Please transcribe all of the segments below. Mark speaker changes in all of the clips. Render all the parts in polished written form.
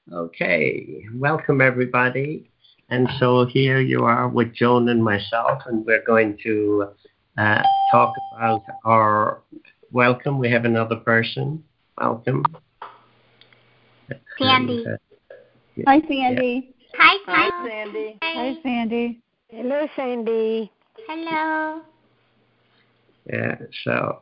Speaker 1: Okay, welcome everybody. And so here you are with Joan and myself, and we're going to uh, talk about our welcome. We have another person. Welcome. And
Speaker 2: Sandy.
Speaker 1: yeah,
Speaker 3: Hi,
Speaker 1: yeah,
Speaker 3: Sandy.
Speaker 2: Hi,
Speaker 4: Hi,
Speaker 2: Joan.
Speaker 4: Sandy.
Speaker 3: Hi,
Speaker 2: Hi.
Speaker 3: Sandy.
Speaker 4: Hello, Sandy.
Speaker 2: Hello.
Speaker 1: yeah. So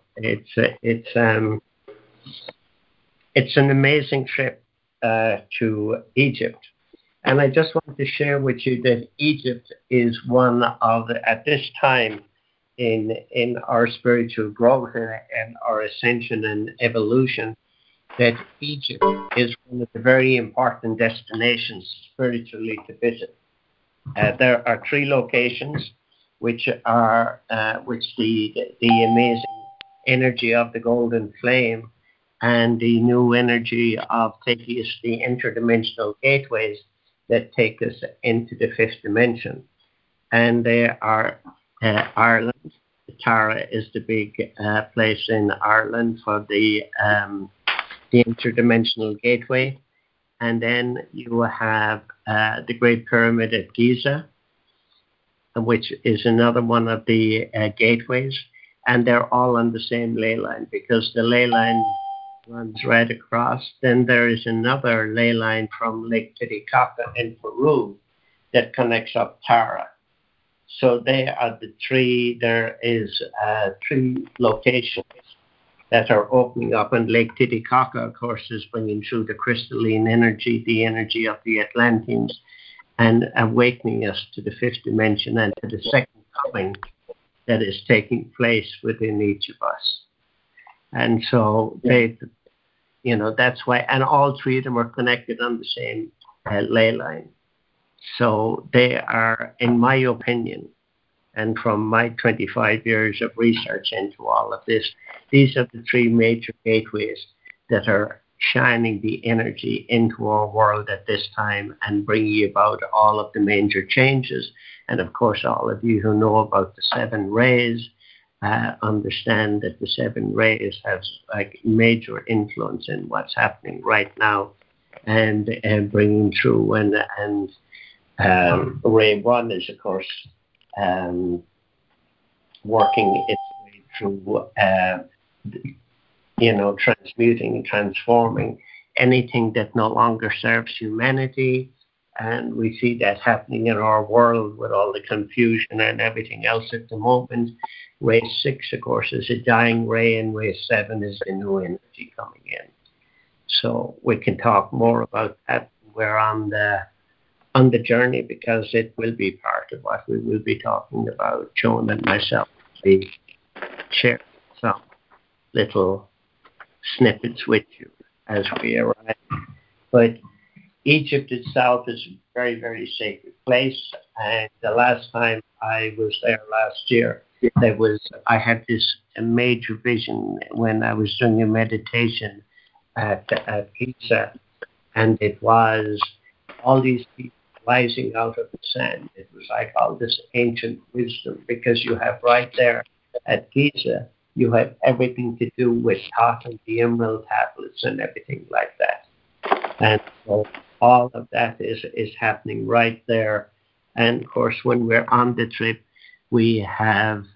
Speaker 1: it's an amazing trip to Egypt. And I just want to share with you that Egypt is one of, at this time in our spiritual growth and our ascension and evolution, that Egypt is one of the very important destinations spiritually to visit. There are three locations which the amazing energy of the golden flame and the new energy of taking us the interdimensional gateways that take us into the fifth dimension. And they are Ireland. Tara is the big place in Ireland for the interdimensional gateway. And then you have the Great Pyramid at Giza, which is another one of the gateways. And they're all on the same ley line because the ley line runs right across. Then there is another ley line from Lake Titicaca in Peru that connects up Tara. So they are the three. There is three locations that are opening up, and Lake Titicaca, of course, is bringing through the crystalline energy, the energy of the Atlanteans, and awakening us to the fifth dimension and to the second coming that is taking place within each of us. And so that's why, and all three of them are connected on the same ley line. So they are, in my opinion, and from my 25 years of research into all of this, these are the three major gateways that are shining the energy into our world at this time and bringing about all of the major changes. And of course, all of you who know about the seven rays understand that the seven rays have like major influence in what's happening right now and bringing through and ray one is of course um, working its way through, transmuting and transforming anything that no longer serves humanity. And we see that happening in our world with all the confusion and everything else at the moment. Ray 6, of course, is a dying ray, and ray 7 is the new energy coming in. So we can talk more about that. We're on the journey because it will be part of what we will be talking about. Joan and myself will be sharing some little snippets with you as we arrive. But Egypt itself is a very, very sacred place. And the last time I was there last year, I had this major vision when I was doing a meditation at Giza, and it was all these people rising out of the sand. It was like all this ancient wisdom because you have right there at Giza, you have everything to do with Thoth and the Emerald tablets and everything like that. And so all of that is happening right there. And of course, when we're on the trip, we have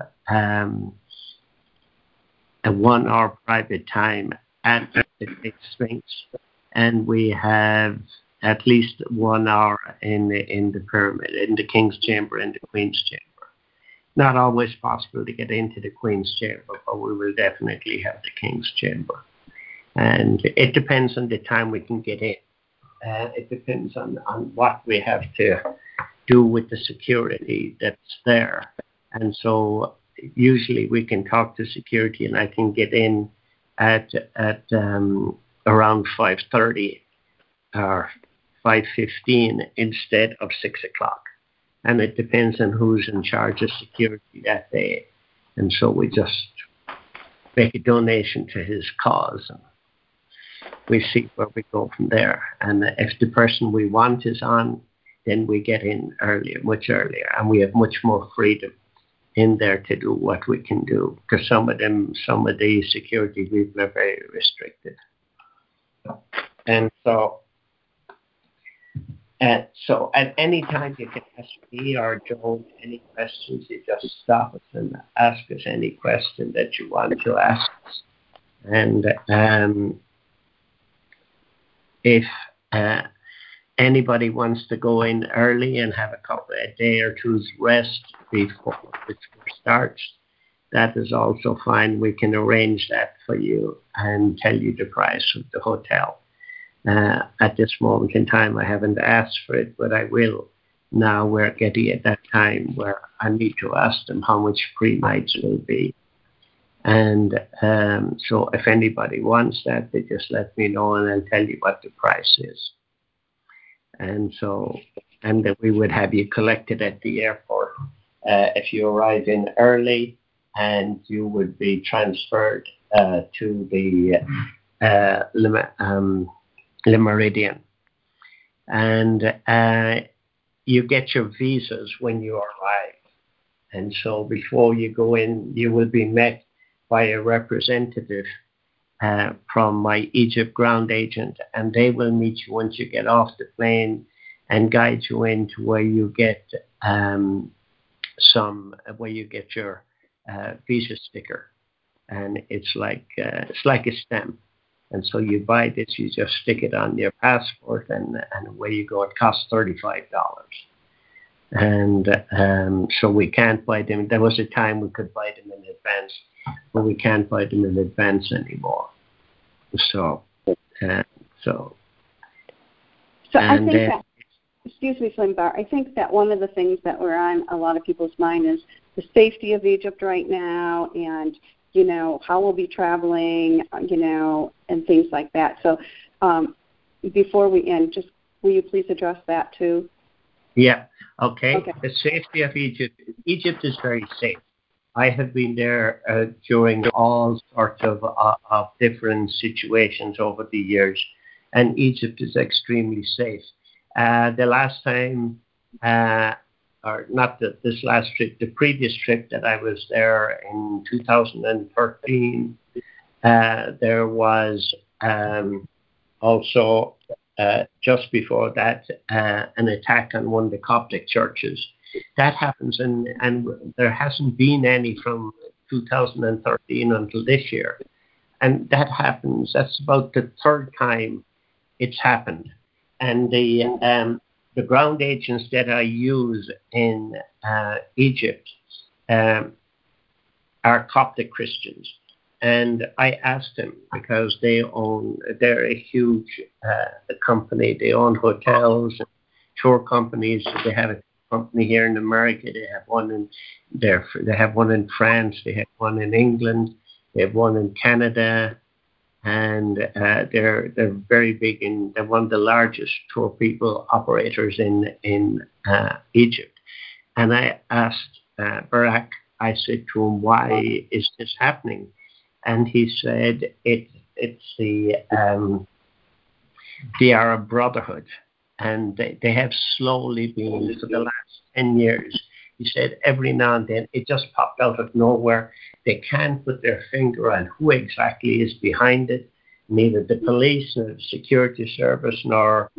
Speaker 1: a 1 hour private time at the Great Sphinx, and we have at least 1 hour in the pyramid, in the King's Chamber, in the Queen's Chamber. Not always possible to get into the Queen's Chamber, but we will definitely have the King's Chamber. And it depends on the time we can get in. It depends on what we have to do with the security that's there. And so usually we can talk to security and I can get in at around 5:30 or 5:15 instead of 6 o'clock. And it depends on who's in charge of security that day. And so we just make a donation to his cause. And we see where we go from there. And if the person we want is on, then we get in earlier, much earlier, and we have much more freedom in there to do what we can do. Because some of the security people are very restricted. And so So at any time you can ask me or Joan any questions. You just stop us and ask us any question that you want to ask us. And if anybody wants to go in early and have a day or two's rest before the tour starts, that is also fine. We can arrange that for you and tell you the price of the hotel. At this moment in time, I haven't asked for it, but I will. Now we're getting at that time where I need to ask them how much pre-nights will be. And so if anybody wants that, they just let me know and I'll tell you what the price is. And that we would have you collected at the airport if you arrive in early, and you would be transferred to the Le Méridien. And you get your visas when you arrive. And so before you go in, you will be met by a representative from my Egypt ground agent, and they will meet you once you get off the plane and guide you into where you get your visa sticker, and it's like a stamp. And so you buy this, you just stick it on your passport, and away you go. It costs $35. And so we can't buy them. There was a time we could buy them in advance, but we can't buy them in advance anymore. So
Speaker 2: I think that, excuse me, Slimbar, I think that one of the things that were on a lot of people's mind is the safety of Egypt right now, and how we'll be traveling, and things like that. So before we end, just will you please address that too?
Speaker 1: Yeah. Okay. The safety of Egypt. Egypt is very safe. I have been there during all sorts of different situations over the years, and Egypt is extremely safe. The last time, or not this last trip, the previous trip that I was there in 2013, there was also just before that an attack on one of the Coptic churches. That happens, and there hasn't been any from 2013 until this year. And that happens, that's about the third time it's happened. And the ground agents that I use in Egypt are Coptic Christians. And I asked them, because they're a huge company. They own hotels and tour companies. They have a company here in America. They have one in France. They have one in England. They have one in Canada, and they're very big. They're one of the largest tour people operators in Egypt. And I asked Barak. I said to him, "Why is this happening?" And he said, "It's the Arab Brotherhood." And they have slowly been, for the last 10 years, he said, every now and then, it just popped out of nowhere. They can't put their finger on who exactly is behind it. Neither the police, nor the security service, nor,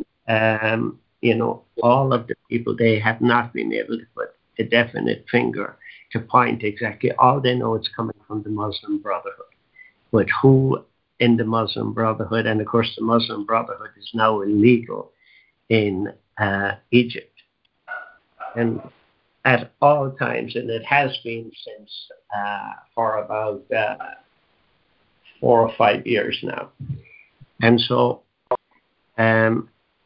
Speaker 1: all of the people, they have not been able to put a definite finger to point exactly. All they know it's coming from the Muslim Brotherhood. But who in the Muslim Brotherhood, and of course the Muslim Brotherhood is now illegal in Egypt, and at all times, and it has been since for about 4 or 5 years now. And so the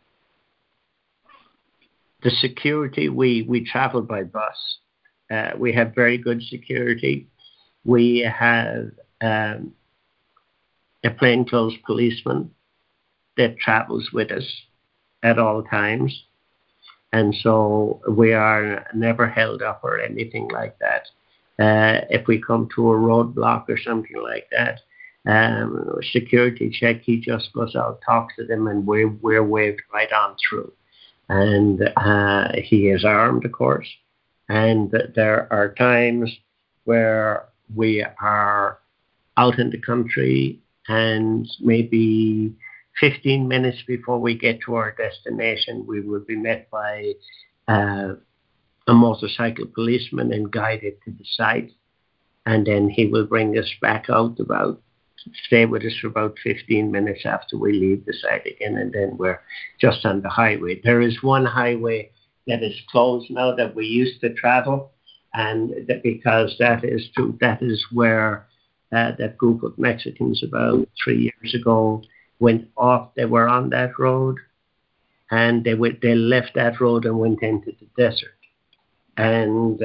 Speaker 1: security, we travel by bus. We have very good security. We have a plainclothes policeman that travels with us at all times. And so we are never held up or anything like that. If we come to a roadblock or something like that, security check, he just goes out, talks to them, and we're waved right on through. And he is armed, of course. And there are times where we are out in the country, and maybe 15 minutes before we get to our destination, we will be met by a motorcycle policeman and guided to the site. And then he will bring us back out stay with us for about 15 minutes after we leave the site again, and then we're just on the highway. There is one highway that is closed now that we used to travel, and because that is where that group of Mexicans about 3 years ago went off. They were on that road, and they left that road and went into the desert. And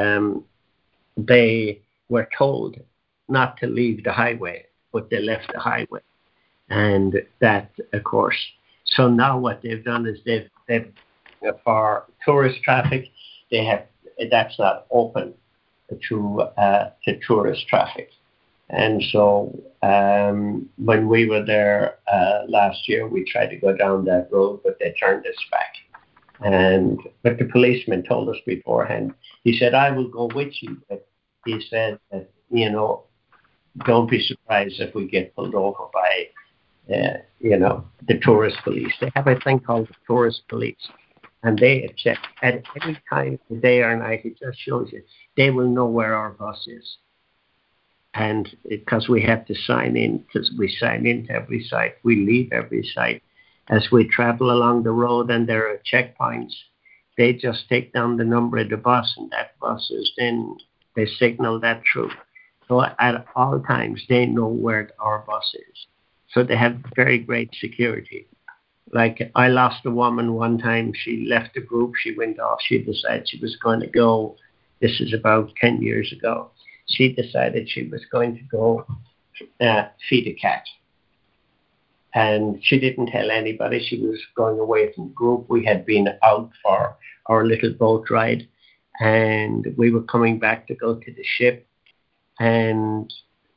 Speaker 1: they were told not to leave the highway, but they left the highway. And that, of course, so now what they've done is they've for tourist traffic, that's not open to tourist traffic. And so when we were there last year, we tried to go down that road, but they turned us back. But the policeman told us beforehand. He said, "I will go with you," but he said that, don't be surprised if we get pulled over by the tourist police. They have a thing called the tourist police, and they check at any time of the day or night. It just shows you they will know where our bus is. And because we have to sign in, because we sign into every site, we leave every site. As we travel along the road and there are checkpoints, they just take down the number of the bus, and that bus is then, they signal that through. So at all times, they know where our bus is. So they have very great security. Like, I lost a woman one time. She left the group. She went off. She decided she was going to go. This is about 10 years ago. She decided she was going to go feed a cat. And she didn't tell anybody. She was going away from the group. We had been out for our little boat ride, and we were coming back to go to the ship. And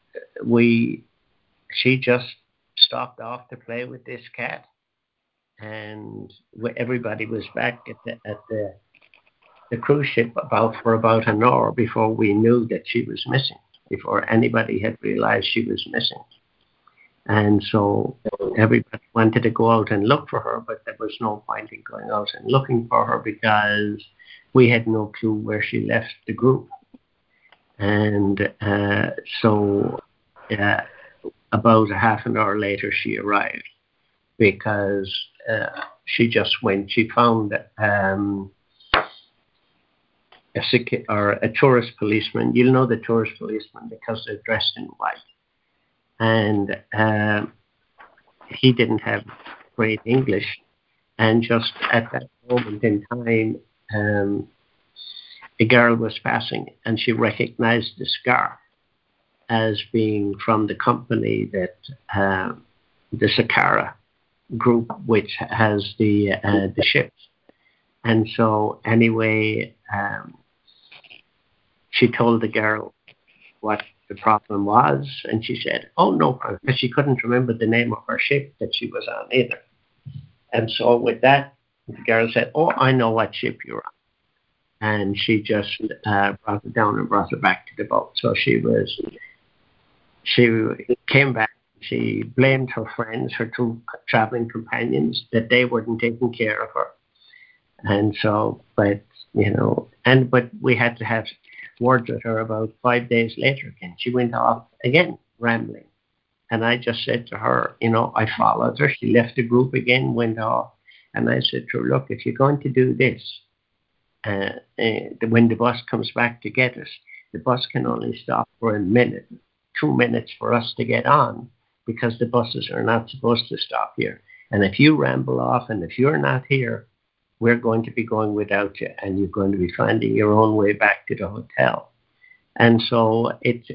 Speaker 1: she just stopped off to play with this cat. And everybody was back at the cruise ship for about an hour before we knew that she was missing, before anybody had realized she was missing. And so everybody wanted to go out and look for her, but there was no point in going out and looking for her because we had no clue where she left the group. And so about a half an hour later, she arrived because she just went. She found a tourist policeman. You'll know the tourist policeman because they're dressed in white. And he didn't have great English. And just at that moment in time, a girl was passing, and she recognized the scarf as being from the company that the Sakara group, which has the ships. And so anyway, she told the girl what the problem was, and she said, "Oh, no problem," because she couldn't remember the name of her ship that she was on either. And so with that, the girl said, "Oh, I know what ship you're on." And she just brought it down and brought it back to the boat. So she came back. She blamed her friends, her two traveling companions, that they weren't taking care of her. And so, but we had to have words with her about 5 days later again. She went off again, rambling. And I just said to her, I followed her. She left the group again, went off. And I said to her, "Look, if you're going to do this, when the bus comes back to get us, the bus can only stop for a minute, 2 minutes for us to get on, because the buses are not supposed to stop here. And if you ramble off and if you're not here, we're going to be going without you, and you're going to be finding your own way back to the hotel." And so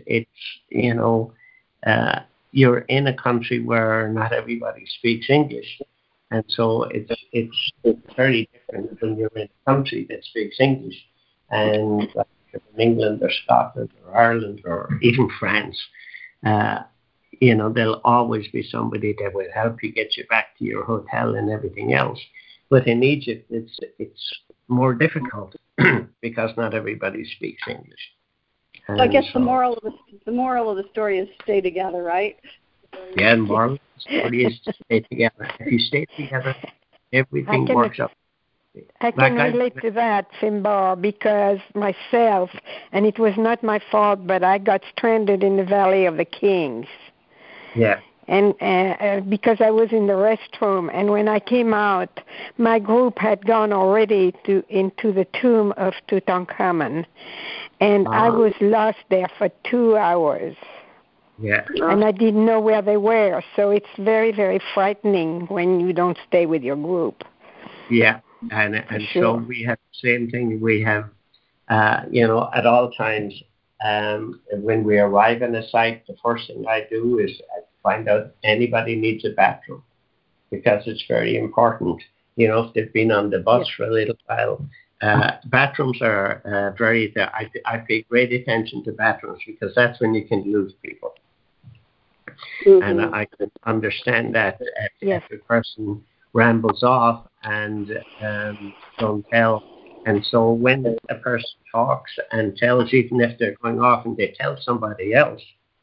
Speaker 1: you're in a country where not everybody speaks English. And so it's very different when you're in a country that speaks English. And like in England or Scotland or Ireland or even France, there'll always be somebody that will help you get you back to your hotel and everything else. But in Egypt, it's more difficult because not everybody speaks English.
Speaker 2: So I guess the moral of the story is stay together, right?
Speaker 1: Yeah, and moral support is to stay together. If you stay together, everything works out.
Speaker 4: I can relate to that, Finbar, because myself, and it was not my fault, but I got stranded in the Valley of the Kings.
Speaker 1: Yeah.
Speaker 4: And because I was in the restroom, and when I came out, my group had gone already into the tomb of Tutankhamun, and I was lost there for 2 hours.
Speaker 1: Yeah.
Speaker 4: And I didn't know where they were, so it's very, very frightening when you don't stay with your group.
Speaker 1: Yeah. And
Speaker 4: sure.
Speaker 1: So we have the same thing. We have, at all times, when we arrive in a site, the first thing I do is find out anybody needs a bathroom, because it's very important. If they've been on the bus for a little while, bathrooms are I pay great attention to bathrooms, because that's when you can lose people. Mm-hmm. And I can understand that if a person rambles off and don't tell. And so when a person talks and tells, even if they're going off and they tell somebody else,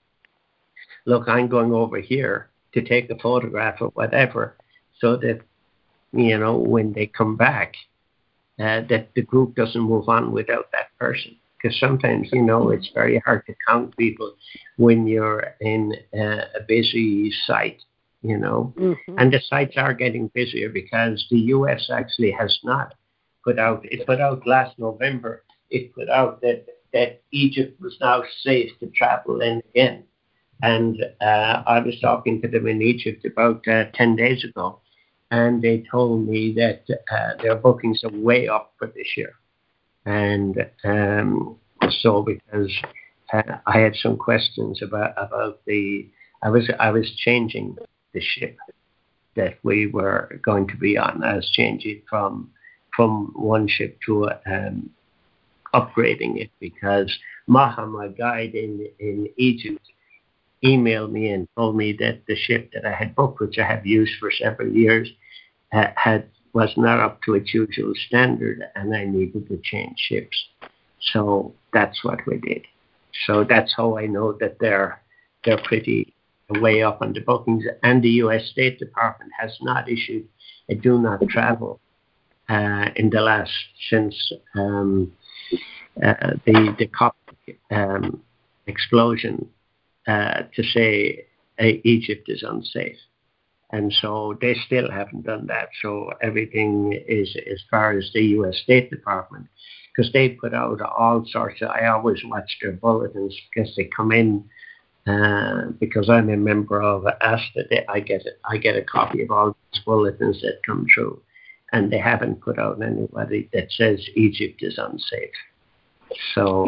Speaker 1: look, I'm going over here to take a photograph or whatever, so that, when they come back, that the group doesn't move on without that person. Because sometimes, it's very hard to count people when you're in a busy site, Mm-hmm. And the sites are getting busier, because the U.S. actually has not put out last November, it put out that Egypt was now safe to travel in again. And I was talking to them in Egypt about 10 days ago, and they told me that their bookings are way up for this year. And so because I had some questions about I was changing the ship that we were going to be on. I was changing from one ship to upgrading it, because Maha, my guide in Egypt, emailed me and told me that the ship that I had booked, which I have used for several years, was not up to its usual standard, and I needed to change ships. So that's what we did. So that's how I know that they're pretty way up on the bookings. And the U.S. State Department has not issued a do not travel in the last, since the Coptic explosion, to say Egypt is unsafe. And so they still haven't done that. So everything is as far as the U.S. State Department, because they put out all sorts of, I always watch their bulletins, because they come in, because I'm a member of ASTA, I get a copy of all these bulletins that come through, and they haven't put out anybody that says Egypt is unsafe. So,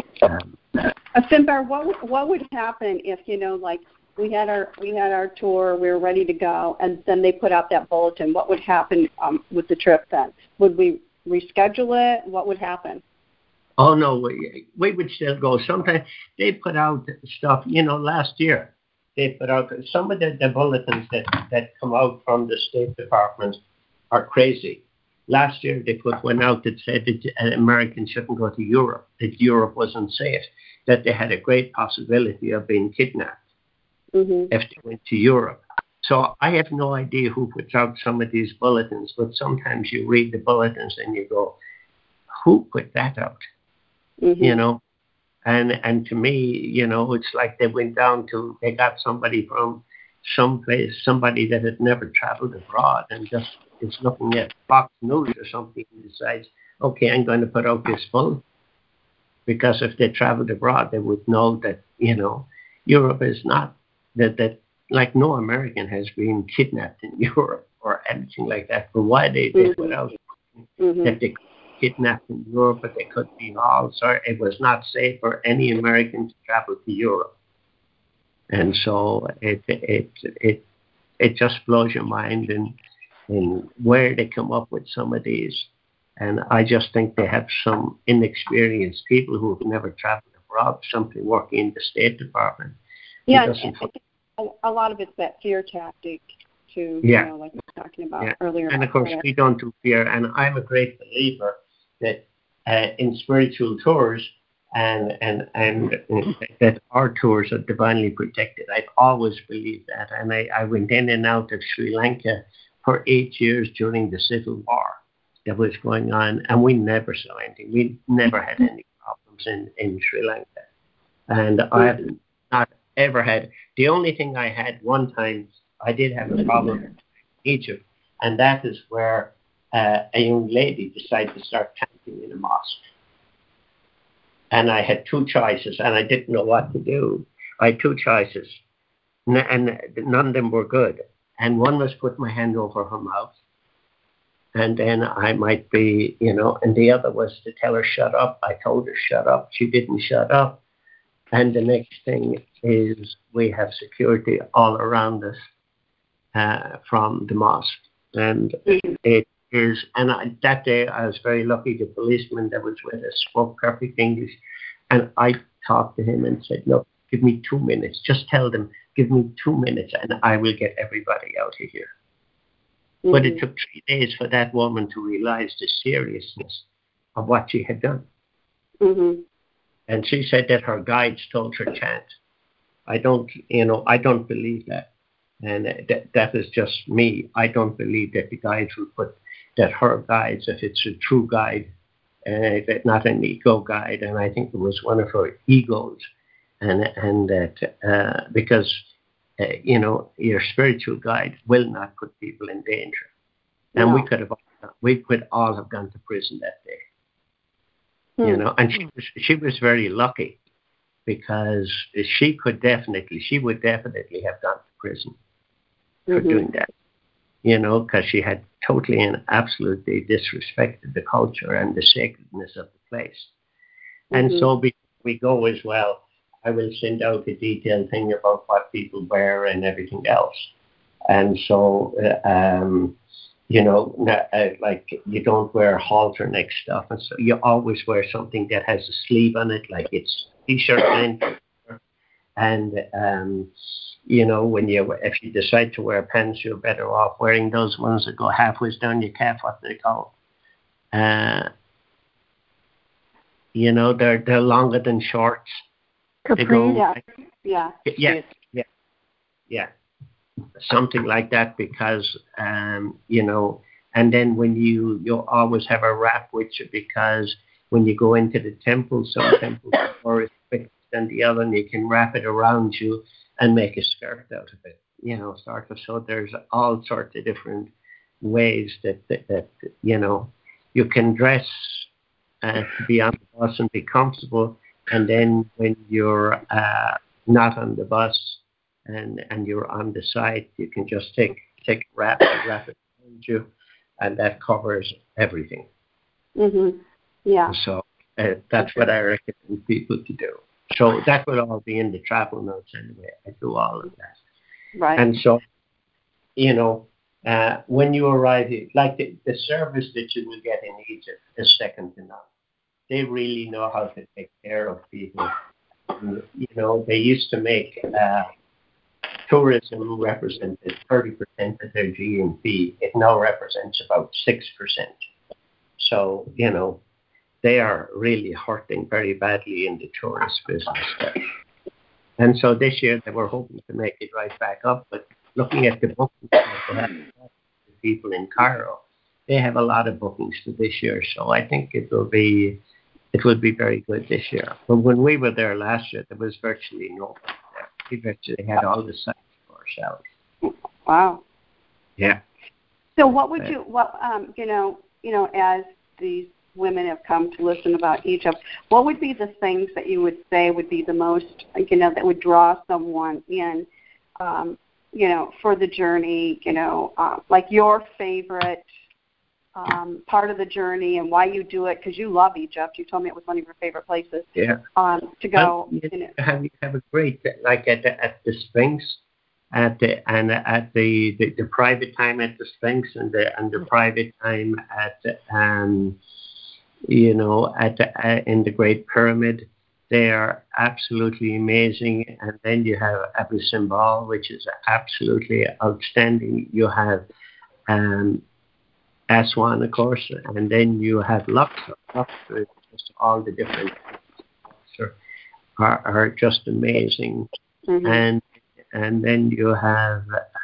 Speaker 2: Finbar, what would happen if, we had our tour, we were ready to go, and then they put out that bulletin? What would happen with the trip then? Would we reschedule it? What would happen?
Speaker 1: Oh, no, we would still go. Sometimes they put out stuff, last year they put out some of the bulletins that come out from the State Department are crazy. Last year they put one out that said that Americans shouldn't go to Europe, that Europe wasn't safe, that they had a great possibility of being kidnapped. Mm-hmm. If they went to Europe. So I have no idea who puts out some of these bulletins, but sometimes you read the bulletins and you go, who put that out? Mm-hmm. And to me, it's like they got somebody from someplace, somebody that had never traveled abroad and just is looking at Fox News or something and decides, okay, I'm going to put out this bulletin. Because if they traveled abroad, they would know that, Europe is not, that like no American has been kidnapped in Europe or anything like that. But why they put out that they kidnapped in Europe, but they could be all sorry. It was not safe for any American to travel to Europe. And so it just blows your mind in where they come up with some of these. And I just think they have some inexperienced people who have never traveled abroad, something working in the State Department.
Speaker 2: Yeah, a lot of it's that fear tactic too, like we were talking about earlier.
Speaker 1: And of course, we don't do fear. And I'm a great believer that in spiritual tours, and that our tours are divinely protected. I've always believed that, and I went in and out of Sri Lanka for 8 years during the civil war that was going on, and we never saw anything. We never had any problems in Sri Lanka, and I have not ever had. The only thing I had one time, I did have a problem in Egypt, and that is where a young lady decided to start chanting in a mosque. And I had two choices, and I didn't know what to do. I had two choices, and none of them were good. And one was put my hand over her mouth, and then I might be, and the other was to tell her shut up. I told her shut up. She didn't shut up. And the next thing is we have security all around us from the mosque. And it is, that day I was very lucky. The policeman that was with us spoke perfect English. And I talked to him and said, look, give me 2 minutes. Just tell them, give me 2 minutes and I will get everybody out of here. Mm-hmm. But it took 3 days for that woman to realize the seriousness of what she had done.
Speaker 2: Mm-hmm.
Speaker 1: And she said that her guides told her chant. I don't believe that. And that is just me. I don't believe that the guides would put, that her guides, if it's a true guide, not an ego guide, and I think it was one of her egos, and that because your spiritual guide will not put people in danger, and we could all have gone to prison that day. And she was very lucky because she would definitely have gone to prison for doing that, because she had totally and absolutely disrespected the culture and the sacredness of the place. And so before we go as well, I will send out a detailed thing about what people wear and everything else. And so, like you don't wear halter neck stuff, and so you always wear something that has a sleeve on it, like it's t-shirt length. And if you decide to wear pants, you're better off wearing those ones that go halfway down your calf, what they call. They're longer than shorts.
Speaker 2: Capri,
Speaker 1: yeah. Something like that, because and then when you always have a wrap with you, because when you go into the temple, some temples are more restricted than the other, and you can wrap it around you and make a skirt out of it, sort of. So there's all sorts of different ways that you can dress to be on the bus and be comfortable, and then when you're not on the bus and you're on the side, you can just take a wrap it around you, and that covers everything.
Speaker 2: Yeah.
Speaker 1: So that's what I recommend people to do. So that will all be in the travel notes anyway. I do all of that.
Speaker 2: Right.
Speaker 1: And so, when you arrive, like the service that you will get in Egypt is second to none. They really know how to take care of people. They used to make tourism represented 30% of their GNP. It now represents about 6%. So, they are really hurting very badly in the tourist business there. And so this year they were hoping to make it right back up, but looking at the bookings that they have, the people in Cairo, they have a lot of bookings for this year. So I think it will be very good this year. But when we were there last year, there was virtually nobody there. We virtually had all the sites for ourselves.
Speaker 2: Wow.
Speaker 1: Yeah.
Speaker 2: So what would as these women have come to listen about Egypt, what would be the things that you would say would be the most, that would draw someone in, for the journey, like your favorite part of the journey and why you do it, because you love Egypt. You told me it was one of your favorite places.
Speaker 1: Yeah.
Speaker 2: To go.
Speaker 1: Have a great, like at the Sphinx, at the private time at the Sphinx, and the private time at in the Great Pyramid. They are absolutely amazing. And then you have Abu Simbel, which is absolutely outstanding. You have Aswan, of course, and then you have Luxor. Luxor is just all the different are just amazing. And then you have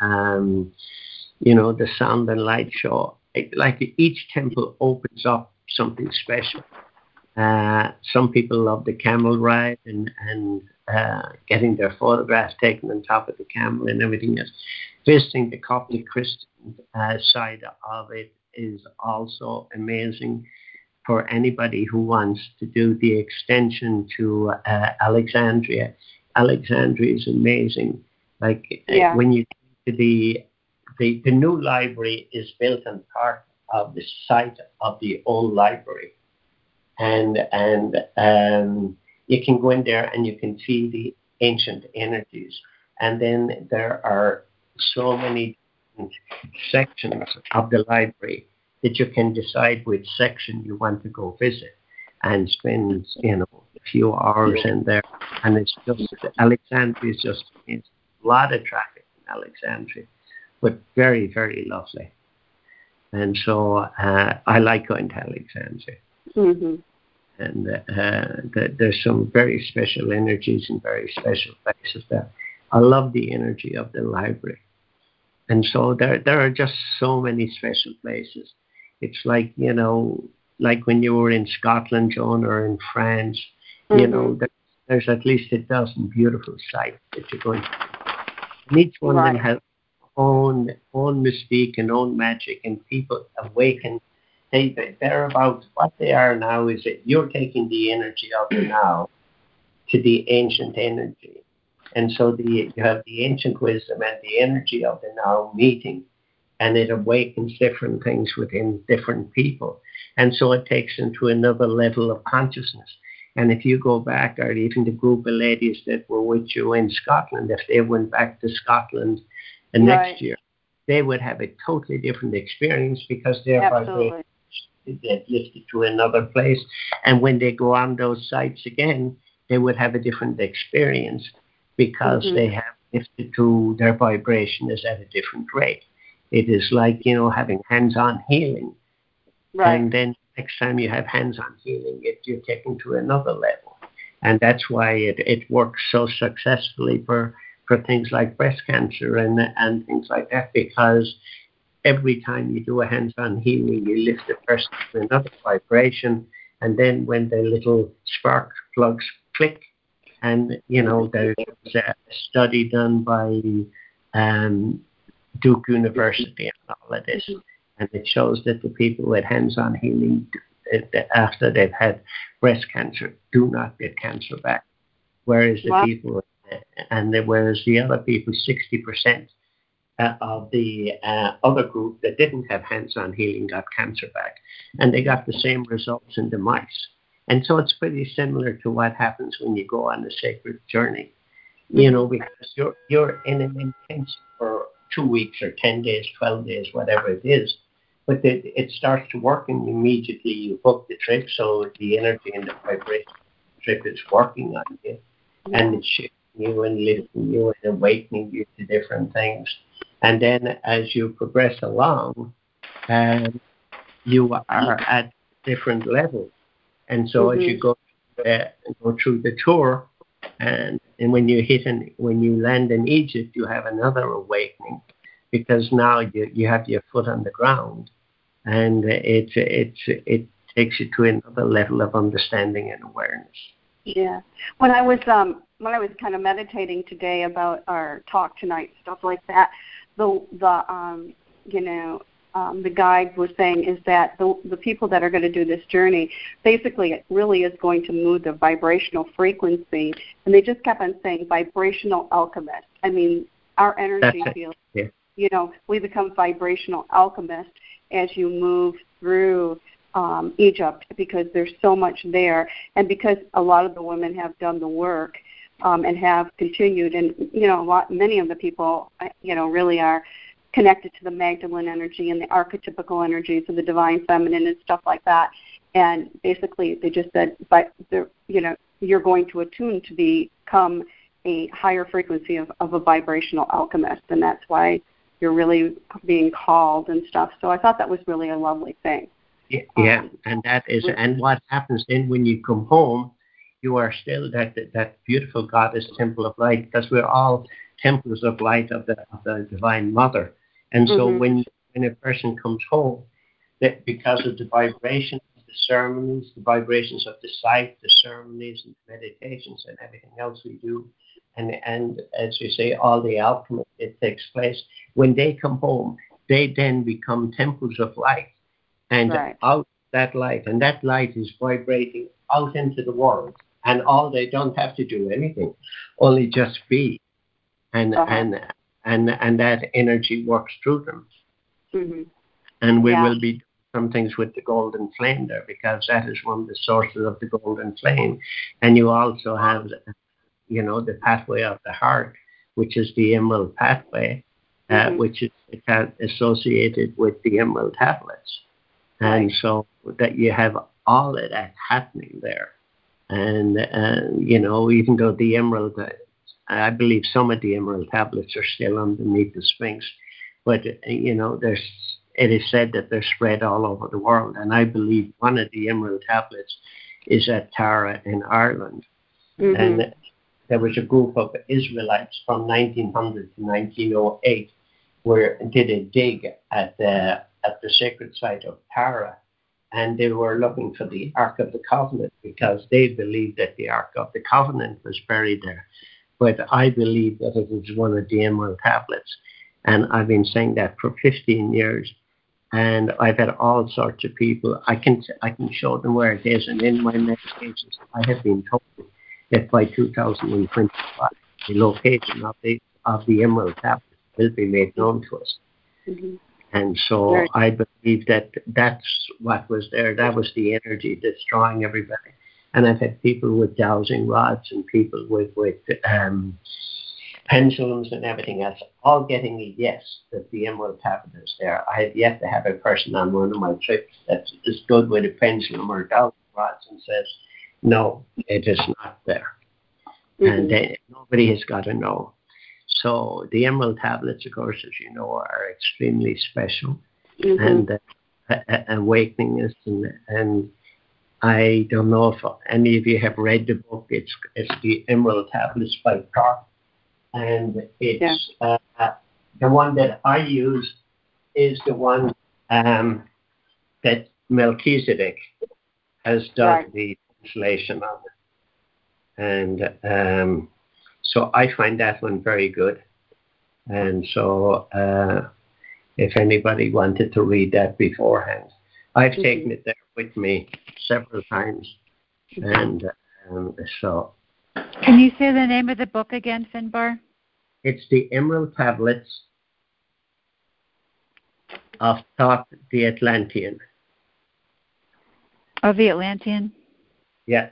Speaker 1: the sound and light show. Like each temple opens up something special. Some people love the camel ride and getting their photographs taken on top of the camel and everything else. Visiting the Coptic Christian side of it is also amazing for anybody who wants to do the extension to Alexandria. Alexandria is amazing. Like when you to the new library is built on part of the site of the old library, and you can go in there and you can see the ancient energies, and then there are so many sections of the library that you can decide which section you want to go visit and spend a few hours in there. And it's just Alexandria is just a lot of traffic in Alexandria, but very, very lovely. And so I like going to Alexandria. And there's some very special energies and very special places there. I love the energy of the library. And so there are just so many special places. It's like, like when you were in Scotland, Joan, or in France, there's at least a dozen beautiful sites that you're going to. And each one of them has own mystique and own magic, and people awaken. They're about what they are now is that you're taking the energy of the now to the ancient energy. And so you have the ancient wisdom and the energy of the now meeting, and it awakens different things within different people. And so it takes them to another level of consciousness. And if you go back, or even the group of ladies that were with you in Scotland, if they went back to Scotland the next year, they would have a totally different experience because their vibration get lifted to another place. And when they go on those sites again, they would have a different experience because they have lifted to their vibration is at a different rate. It is like, having hands-on healing. Right. And then next time you have hands-on healing, you're taken to another level. And that's why it works so successfully for things like breast cancer and things like that, because every time you do a hands-on healing, you lift the person to another vibration. And then when the little spark plugs click, and, there's a study done by Duke University and all of this, and it shows that the people with hands-on healing after they've had breast cancer do not get cancer back, whereas whereas the other people, 60% of the other group that didn't have hands-on healing got cancer back, and they got the same results in the mice. And so it's pretty similar to what happens when you go on a sacred journey, because you're in an intention for 2 weeks or 10 days, 12 days, whatever it is. But it starts to work, and immediately you book the trip, so the energy and the vibration trip is working on you, and it's shifting you and lifting you and awakening you to different things. And then as you progress along, you are at different levels. And so as you go through the tour, and when you land in Egypt, you have another awakening, because now you have your foot on the ground, and it takes you to another level of understanding and awareness.
Speaker 2: Yeah. When I was kind of meditating today about our talk tonight, stuff like that, the guide was saying is that the people that are going to do this journey, basically it really is going to move the vibrational frequency. And they just kept on saying vibrational alchemist. I mean, our energy field, we become vibrational alchemists as you move through Egypt, because there's so much there. And because a lot of the women have done the work and have continued, and, many of the people, really are connected to the Magdalene energy and the archetypical energies of the divine feminine and stuff like that. And basically they just said, you're going to attune to become a higher frequency of a vibrational alchemist, and that's why you're really being called and stuff. So I thought that was really a lovely thing.
Speaker 1: Yeah, and that is, and what happens then when you come home you are still that beautiful goddess temple of light, because we're all temples of light of the Divine Mother. And so when a person comes home, that because of the vibration of the ceremonies, the vibrations of the site, the ceremonies and the meditations and everything else we do, and as you say, all the alchemy that takes place, when they come home, they then become temples of light. And out that light, and that light is vibrating out into the world. And all they don't have to do anything, only just be. And that energy works through them. And we will be doing some things with the golden flame there, because that is one of the sources of the golden flame. And you also have, the pathway of the heart, which is the emerald pathway, which is associated with the emerald tablets. And so that you have all of that happening there. And, even though the emerald, I believe some of the emerald tablets are still underneath the Sphinx, but, it is said that they're spread all over the world. And I believe one of the emerald tablets is at Tara in Ireland. And there was a group of Israelites from 1900 to 1908 where did a dig at the sacred site of Tara, and they were looking for the Ark of the Covenant, because they believed that the Ark of the Covenant was buried there. But I believe that it is one of the emerald tablets, and I've been saying that for 15 years. And I've had all sorts of people. I can show them where it is, and in my meditations, I have been told that by 2025, the location of the emerald tablets will be made known to us. And so I believe that that's what was there. That was the energy that's drawing everybody. And I've had people with dowsing rods and people with pendulums and everything else, all getting a yes that the emerald tablet is there. I have yet to have a person on one of my trips that is good with a pendulum or dowsing rods and says, no, it is not there. And nobody has got to know. So the emerald tablets, of course, as you know, are extremely special and awakening us. And I don't know if any of you have read the book. It's the Emerald Tablets by Clark. And it's the one that I use is the one that Melchizedek has done the translation of it. And so I find that one very good. And so if anybody wanted to read that beforehand, I've taken it there with me several times. And so...
Speaker 3: Can you say the name of the book again, Finbar?
Speaker 1: It's the Emerald Tablets of Thoth the Atlantean.
Speaker 3: Of the Atlantean?
Speaker 1: Yeah.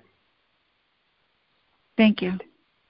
Speaker 3: Thank you.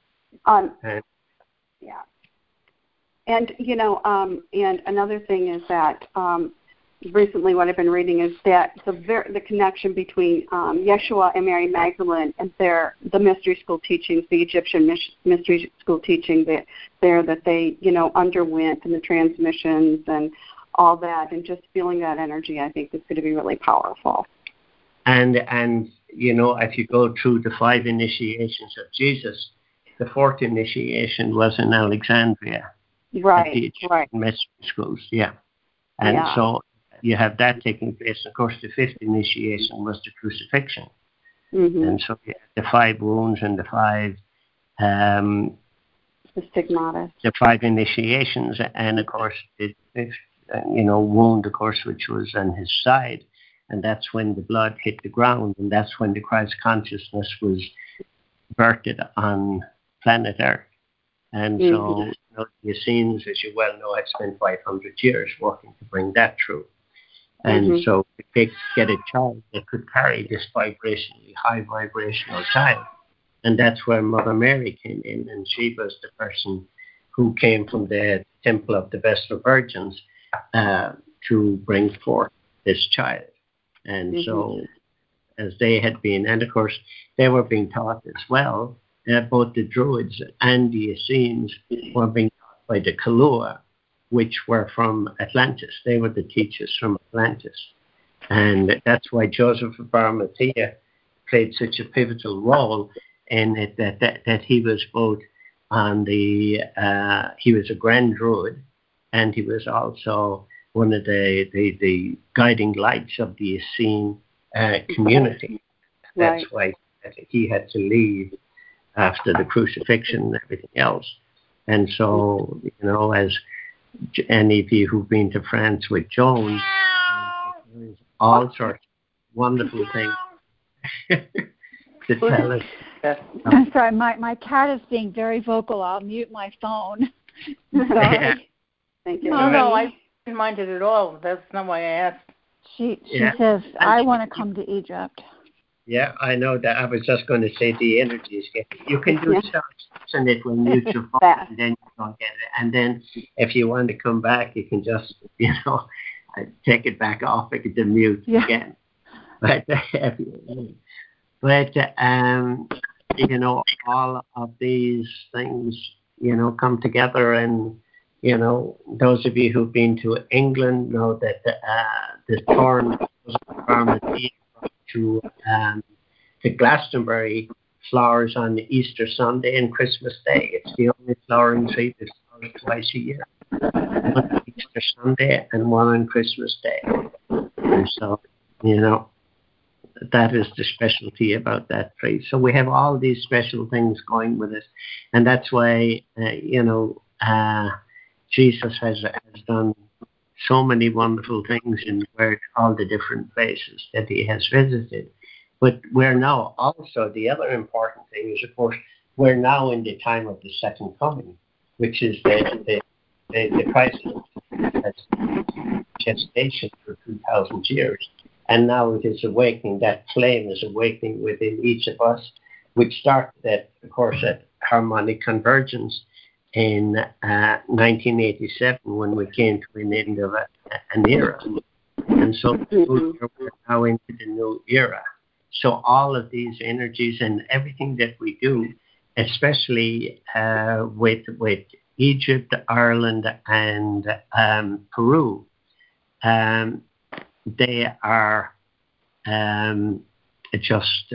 Speaker 2: Yeah. And, and another thing is that recently what I've been reading is that the connection between Yeshua and Mary Magdalene and the mystery school teachings, the Egyptian mystery school teaching that they, underwent, and the transmissions and all that, and just feeling that energy, I think is going to be really powerful.
Speaker 1: And if you go through the 5 initiations of Jesus, the 4th initiation was in Alexandria.
Speaker 2: Right.
Speaker 1: Mystery schools, And so you have that taking place. Of course, the 5th initiation was the crucifixion. And so you have the 5 wounds and the 5
Speaker 2: the stigmata.
Speaker 1: The 5 initiations, and of course the 5th, wound, of course, which was on his side, and that's when the blood hit the ground, and that's when the Christ consciousness was birthed on planet Earth. And so the Essenes, as you well know, had spent 500 years working to bring that through. And so they get a child that could carry this high vibrational child. And that's where Mother Mary came in, and she was the person who came from the Temple of the Vestal Virgins to bring forth this child. And so as they had been, and of course they were being taught as well, both the Druids and the Essenes were being taught by the Kahlua, which were from Atlantis. They were the teachers from Atlantis. And that's why Joseph of Arimathea played such a pivotal role, in it that he was both on the he was a Grand Druid, and he was also one of the guiding lights of the Essene community. That's why he had to leave after the crucifixion and everything else. And so, as any of you who've been to France with Joan, there's all sorts of wonderful things to tell us.
Speaker 3: I'm sorry, my cat is being very vocal. I'll mute my phone. Sorry.
Speaker 1: Yeah.
Speaker 2: Thank you.
Speaker 5: No, I didn't mind it at all. That's not why I asked.
Speaker 3: She says, I want to come to Egypt.
Speaker 1: Yeah, I know that. I was just going to say the energy is getting. You can do search and it will mute your phone, and then you don't get it. And then if you want to come back, you can just, take it back off. It can mute again. But all of these things, come together, and those of you who've been to England know that the thorn to Glastonbury flowers on Easter Sunday and Christmas Day. It's the only flowering tree that flowers twice a year. One on Easter Sunday and one on Christmas Day. And so, that is the specialty about that tree. So we have all these special things going with it. And that's why, Jesus has done so many wonderful things in all the different places that he has visited. But we're now also, the other important thing is, of course, we're now in the time of the second coming, which is the Christ has gestation for 2,000 years. And now it is awakening, that flame is awakening within each of us, which started, of course, at Harmonic Convergence in 1987 when we came to an end of an era. And so we're now into the new era. So all of these energies and everything that we do, especially with Egypt, Ireland, and Peru, they are just,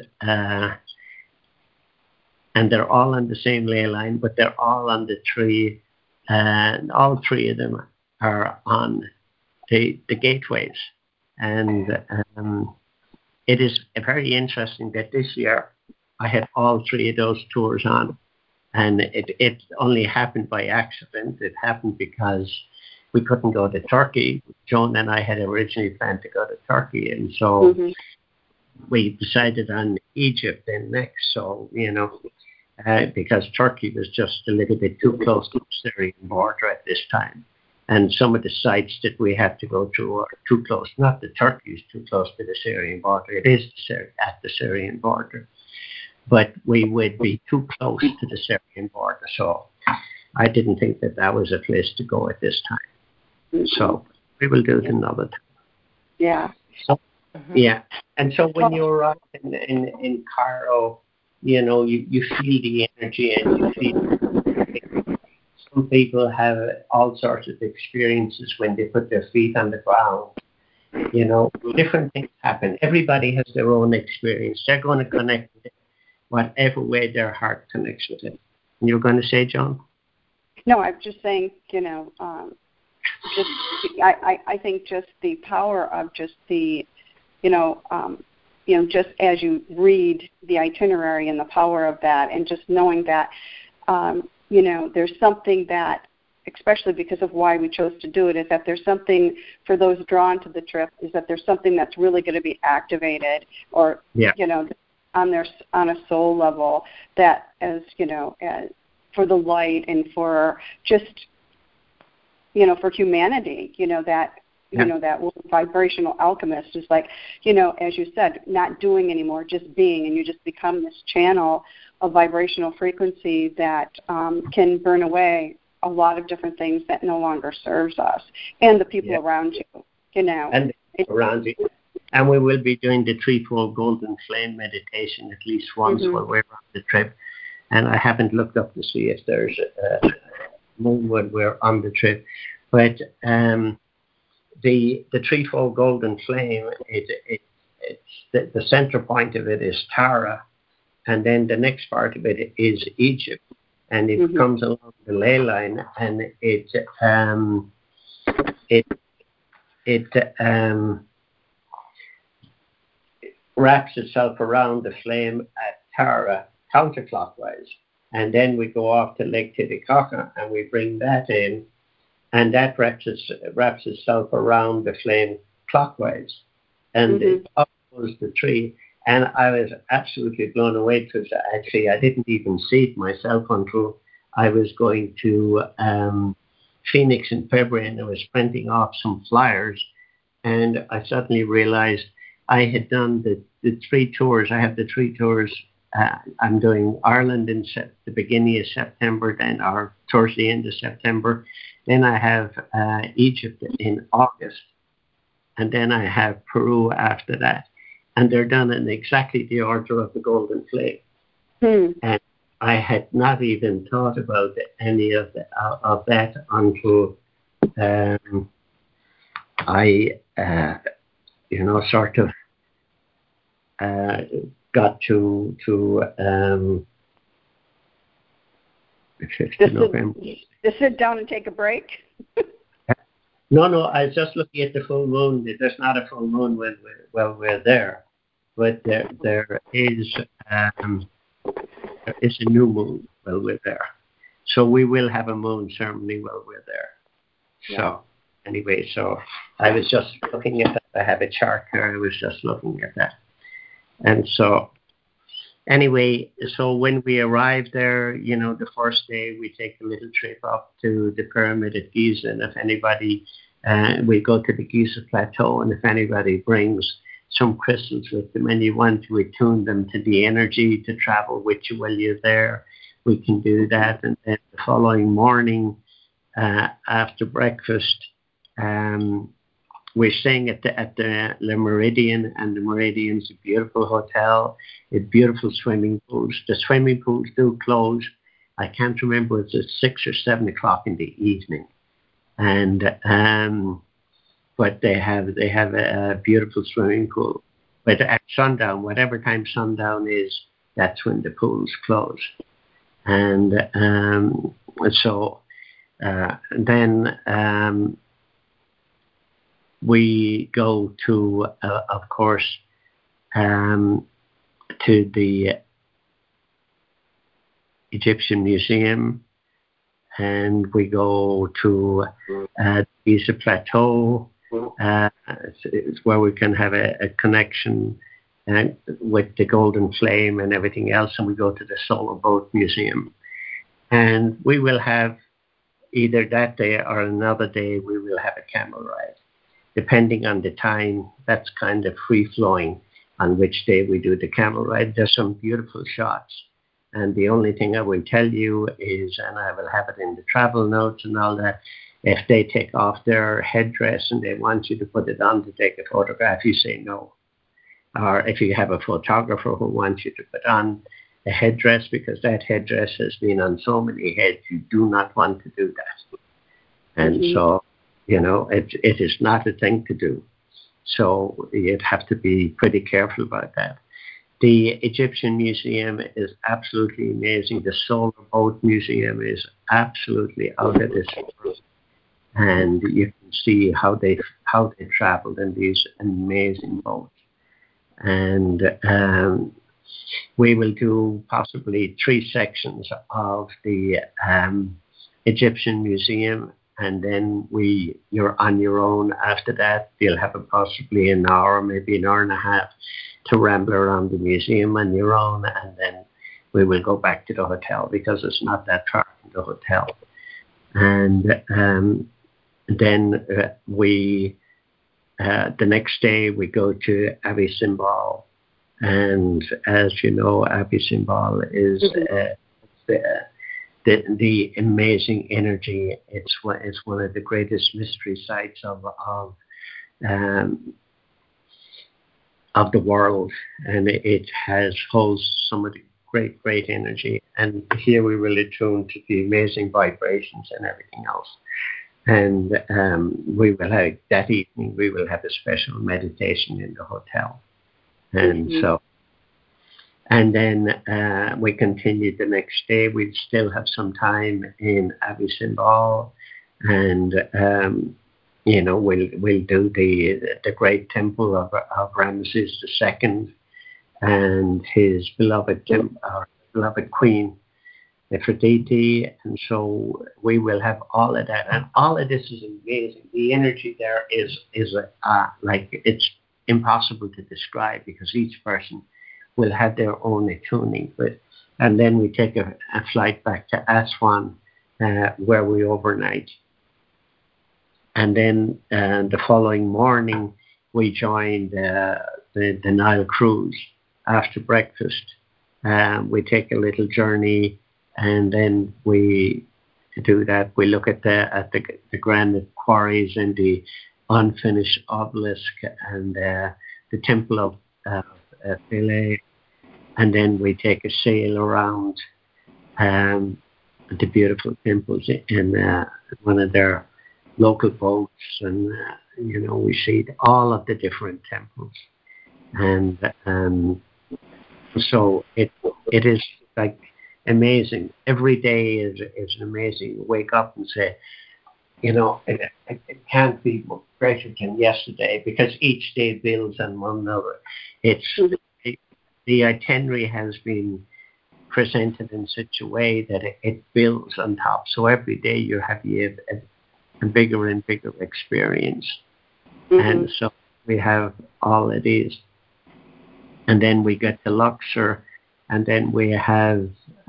Speaker 1: and they're all on the same ley line, but they're all on the tree, and all three of them are on the gateways. And it is very interesting that this year I had all three of those tours on, and it only happened by accident. It happened because we couldn't go to Turkey. Joan and I had originally planned to go to Turkey, and so we decided on Egypt then next. So, because Turkey was just a little bit too close to the Syrian border at this time. And some of the sites that we have to go through are too close. Not that Turkey is too close to the Syrian border. It is at the Syrian border. But we would be too close to the Syrian border. So I didn't think that was a place to go at this time. So we will do it another time.
Speaker 2: Yeah.
Speaker 1: So, yeah. And so when you arrive in Cairo, you feel the energy, and you feel some people have all sorts of experiences when they put their feet on the ground. Different things happen. Everybody has their own experience. They're going to connect with it whatever way their heart connects with it. And you're going to say, John?
Speaker 2: No, I'm just saying, I think just the power of just the, just as you read the itinerary and the power of that, and just knowing that, there's something that, especially because of why we chose to do it, is that there's something for those drawn to the trip, is that there's something that's really going to be activated, or, on a soul level, that as, for the light and for just, for humanity, that, that vibrational alchemist is like, as you said, not doing anymore, just being, and you just become this channel of vibrational frequency that can burn away a lot of different things that no longer serves us and the people around you,
Speaker 1: And around you. And we will be doing the threefold golden flame meditation at least once while we're on the trip. And I haven't looked up to see if there's more when we're on the trip. But the threefold golden flame, it's the center point of it is Tara, and then the next part of it is Egypt, and it comes along the ley line, and it wraps itself around the flame at Tara counterclockwise, and then we go off to Lake Titicaca and we bring that in, and that wraps itself around the flame clockwise, and up goes the tree. And I was absolutely blown away because actually I didn't even see it myself until I was going to Phoenix in February, and I was printing off some flyers, and I suddenly realized I had done the 3 tours. I have the 3 tours. I'm doing Ireland in the beginning of September, then or towards the end of September. Then I have Egypt in August, and then I have Peru after that. And they're done in exactly the order of the golden flame. And I had not even thought about any of that until I, sort of got to the 5th of November.
Speaker 2: To sit down and take a break?
Speaker 1: No, I was just looking at the full moon. There's not a full moon when we're there, but there is a new moon while we're there. So we will have a moon ceremony while we're there. Yeah. So anyway, so I was just looking at that. I have a chart here. I was just looking at that. And so anyway, so when we arrive there, the first day we take a little trip up to the pyramid at Giza, and if anybody, we go to the Giza Plateau, and if anybody brings some crystals with them and you want to attune them to the energy to travel with you while you're there, we can do that. And then the following morning, after breakfast, we're staying at the Le Méridien, and the Meridian's a beautiful hotel with beautiful swimming pools. The swimming pools do close. I can't remember if it's 6 or 7 o'clock in the evening, and but they have a beautiful swimming pool. But at sundown, whatever time sundown is, that's when the pools close. And then we go to, of course, to the Egyptian Museum, and we go to Giza Plateau. It's where we can have a connection with the golden flame and everything else, and we go to the Solar Boat Museum. And we will have, either that day or another day, we will have a camel ride. Depending on the time, that's kind of free-flowing on which day we do the camel ride. There's some beautiful shots. And the only thing I will tell you is, and I will have it in the travel notes and all that, if they take off their headdress and they want you to put it on to take a photograph, you say no. Or if you have a photographer who wants you to put on a headdress, because that headdress has been on so many heads, you do not want to do that. And so, it is not a thing to do. So you'd have to be pretty careful about that. The Egyptian Museum is absolutely amazing. The Solar Boat Museum is absolutely out of this world. And you can see how they traveled in these amazing boats. And we will do possibly 3 sections of the Egyptian Museum, and then you're on your own after that. You'll have possibly an hour, maybe an hour and a half to ramble around the museum on your own, and then we will go back to the hotel because it's not that far from the hotel. And then the next day we go to Abbey Simbel, and as you know, Abbey Simbel is the amazing energy. It's one of the greatest mystery sites of the world, and it holds some of the great energy. And here we will attune to the amazing vibrations and everything else. And we will have that evening. We will have a special meditation in the hotel, and so And then we continued the next day. We'd still have some time in Abbey Simbal, and we'll do the great temple of Ramses II and his beloved beloved queen Nefertiti, and so we will have all of that. And all of this is amazing. The energy there is like it's impossible to describe because each person will have their own attuning. And then we take a flight back to Aswan, where we overnight. And then the following morning, we joined the Nile cruise after breakfast. We take a little journey, and then we do that. We look at the granite quarries and the unfinished obelisk and the temple of Philae, and then we take a sail around the beautiful temples in one of their local boats, and we see all of the different temples, and so it is like amazing. Every day is amazing. You wake up and say, it can't be greater than yesterday, because each day builds on one another. The itinerary has been presented in such a way that it builds on top. So every day you have a bigger and bigger experience. And so we have all of these. And then we get to Luxor, and then we have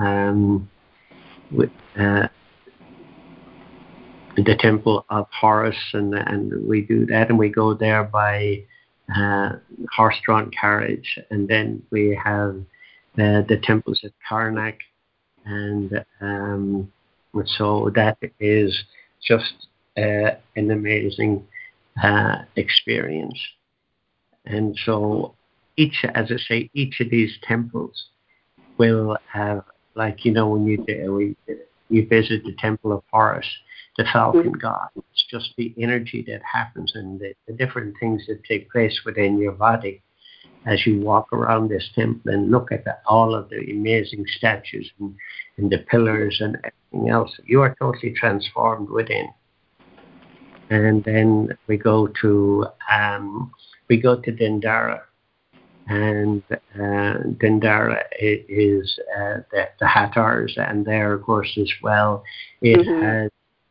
Speaker 1: the temple of Horus, and we do that, and we go there by horse-drawn carriage, and then we have the temples at Karnak, and so that is just an amazing experience. And so each of these temples will have, like, when you visit the temple of Horus, the falcon god. It's just the energy that happens and the different things that take place within your body as you walk around this temple and look at all of the amazing statues and the pillars and everything else. You are totally transformed within. And then we go to Dendara, and Dendara is the Hathors, and there, of course, as well, it has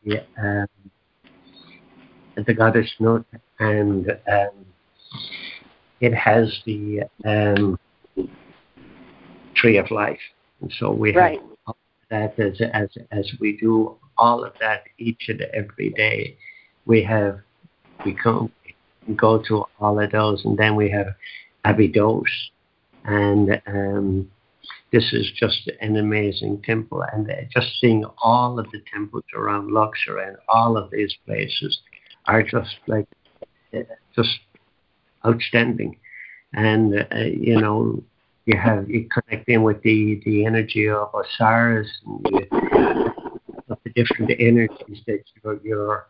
Speaker 1: the goddess Nut, and it has the tree of life. And so we have all that as we do all of that each and every day. We go to all of those, and then we have Abydos, and this is just an amazing temple, and just seeing all of the temples around Luxor and all of these places are just just outstanding. And you connect in with the energy of Osiris, and of the different energies that you're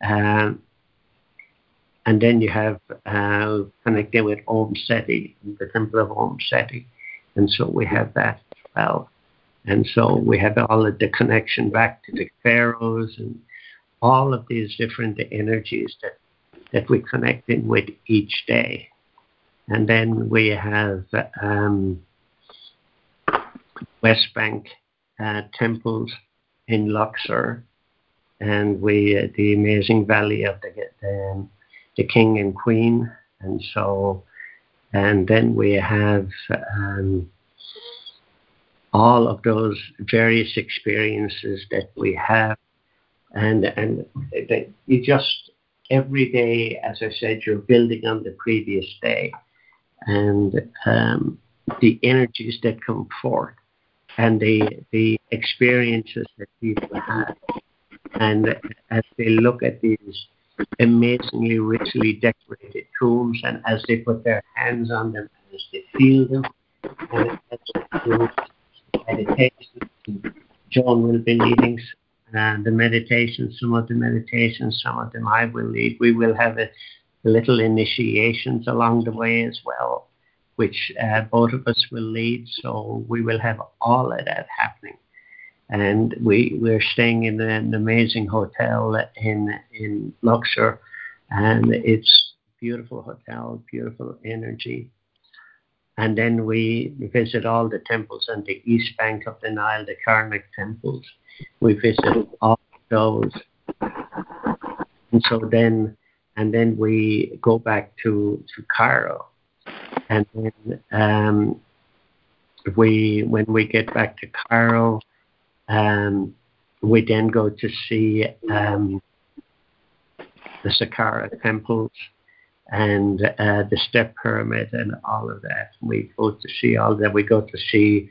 Speaker 1: and then you have connected with Om Seti, the temple of Om Seti. And so we have that as well. And so we have all of the connection back to the pharaohs and all of these different energies that we connect in with each day. And then we have West Bank temples in Luxor, and the amazing valley of the king and queen. And so, and then we have all of those various experiences that we have, and that you just every day, as I said, you're building on the previous day, and the energies that come forth, and the experiences that people have, and as they look at these amazingly richly decorated tombs, and as they put their hands on them, and as they feel them, and as they do meditations. John will be leading the meditations, some of them I will lead. We will have a little initiations along the way as well. which both of us will lead. So we will have all of that happening. And we're staying in an amazing hotel in Luxor, and it's beautiful hotel, beautiful energy. And then we visit all the temples on the east bank of the Nile, the Karnak temples. We visit all those. And so then we go back to Cairo. And then when we get back to Cairo, we then go to see the Saqqara temples and the Step Pyramid and all of that. We go to see all that. We go to see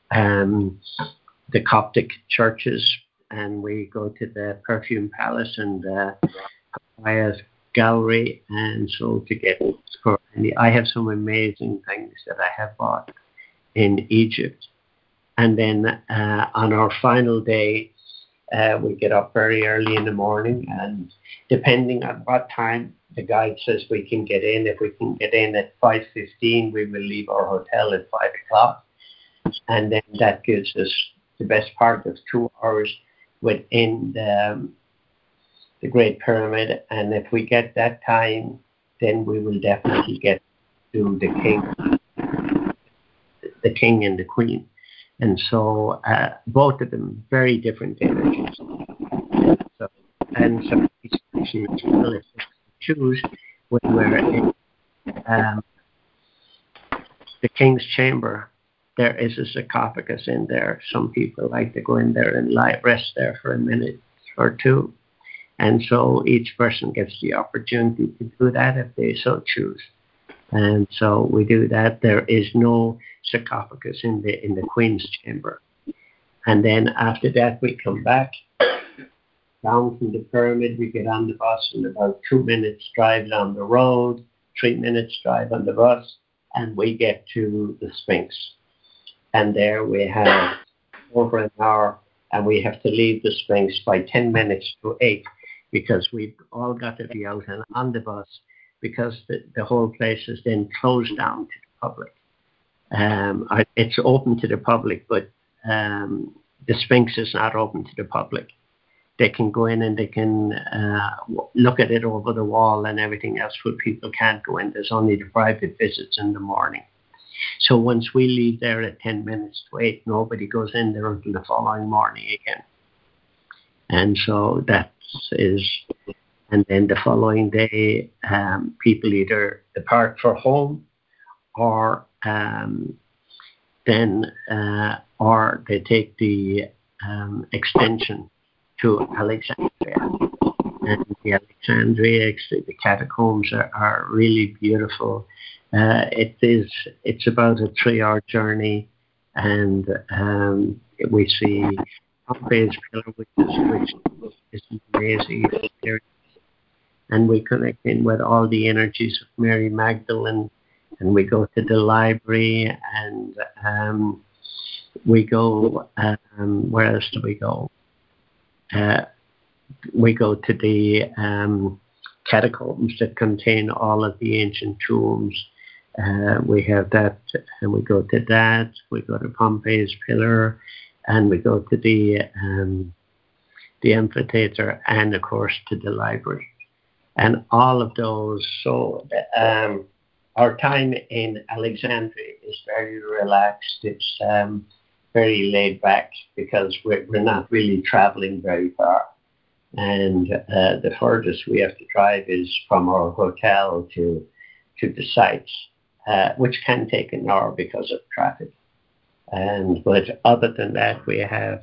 Speaker 1: the Coptic churches, and we go to the Perfume Palace and Papaya Gallery, and so to get. I have some amazing things that I have bought in Egypt. And then on our final day, we get up very early in the morning, and depending on what time the guide says we can get in, if we can get in at 5:15, we will leave our hotel at 5 o'clock. And then that gives us the best part of 2 hours within the Great Pyramid. And if we get that time, then we will definitely get to the king and the queen. And so both of them, very different energies. So if choose when we're in the king's chamber, there is a sarcophagus in there. Some people like to go in there and rest there for a minute or two. And so each person gets the opportunity to do that if they so choose. And so we do that. There is no sarcophagus in the Queen's chamber. And then after that, we come back down from the pyramid. We get on the bus in about 2 minutes drive down the road, 3 minutes drive on the bus, and we get to the Sphinx. And there we have over an hour, and we have to leave the Sphinx by 10 minutes to 8 because we've all got to be out and on the bus, because the whole place is then closed down to the public. It's open to the public, but the Sphinx is not open to the public. They can go in and they can look at it over the wall and everything else, but people can't go in. There's only the private visits in the morning. So once we leave there at 10 minutes to 8, nobody goes in there until the following morning again. And so that is... And then the following day, people either depart for home, or or they take the extension to Alexandria. And the Alexandria, the catacombs are really beautiful. It's about a 3-hour journey, and we see Pompey's Pillar, which is amazing experience. And we connect in with all the energies of Mary Magdalene, and we go to the library, and we go, where else do we go? We go to the catacombs that contain all of the ancient tombs. We have that, and we go to that. We go to Pompey's Pillar, and we go to the amphitheater, and of course to the library. And all of those, so our time in Alexandria is very relaxed. It's very laid back because we're not really traveling very far. And the furthest we have to drive is from our hotel to the sites, which can take an hour because of traffic. But other than that, we have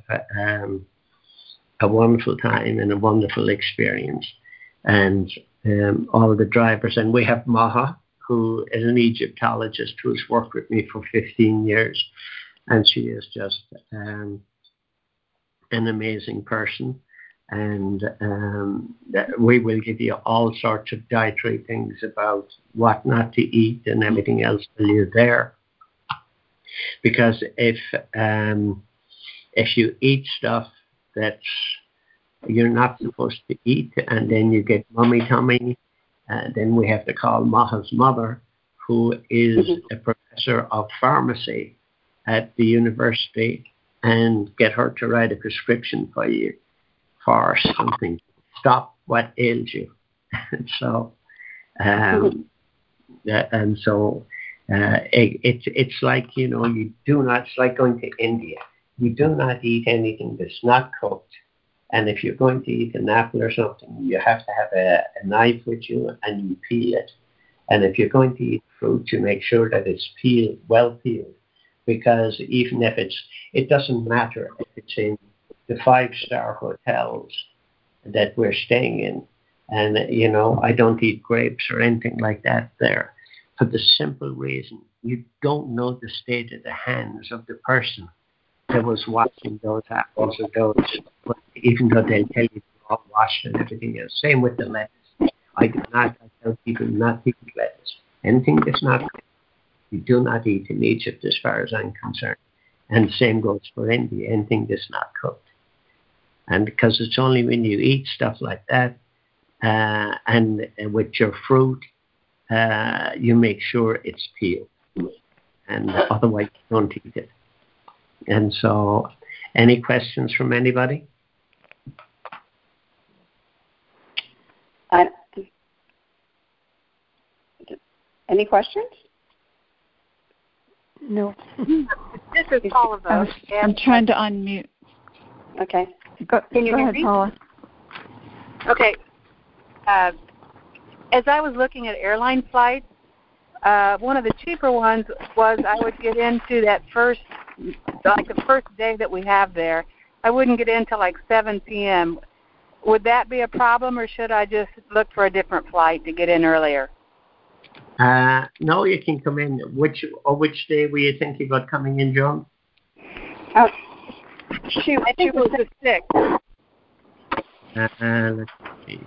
Speaker 1: a wonderful time and a wonderful experience. And all the drivers, and we have Maha, who is an Egyptologist who's worked with me for 15 years, and she is just an amazing person. And we will give you all sorts of dietary things about what not to eat and everything else while you're there. Because if you eat stuff that's you're not supposed to eat, and then you get mummy tummy, then we have to call Maha's mother, who is a professor professor of pharmacy at the university and get her to write a prescription for you for something. Stop what ails you. And so, it's like, you do not, it's like going to India. You do not eat anything that's not cooked. And if you're going to eat an apple or something, you have to have a knife with you and you peel it. And if you're going to eat fruit, you make sure that it's peeled, well peeled. Because even if it doesn't matter if it's in the 5-star hotels that we're staying in. And, I don't eat grapes or anything like that there. For the simple reason, you don't know the state of the hands of the person that was washing those apples or those, even though they'll tell you they're all washed and everything else. Same with the lettuce. I tell people not to eat lettuce. Anything that's not cooked, you do not eat in Egypt as far as I'm concerned. And the same goes for India, anything that's not cooked. And because it's only when you eat stuff like that, and with your fruit, you make sure it's peeled. And otherwise you don't eat it. And so, any questions from anybody?
Speaker 2: Any questions?
Speaker 4: No.
Speaker 5: This is Paula, though.
Speaker 3: I'm trying to unmute.
Speaker 2: Okay.
Speaker 3: Can you
Speaker 5: hear
Speaker 3: hear
Speaker 5: me?
Speaker 3: Paula?
Speaker 5: Okay. As I was looking at airline flights, one of the cheaper ones was I would get into that first day that we have there. I wouldn't get in till like 7 p.m. Would that be a problem, or should I just look for a different flight to get in earlier?
Speaker 1: No, you can come in. Which day were you thinking about coming in, John?
Speaker 5: I think it was the 6th.
Speaker 1: Let's see.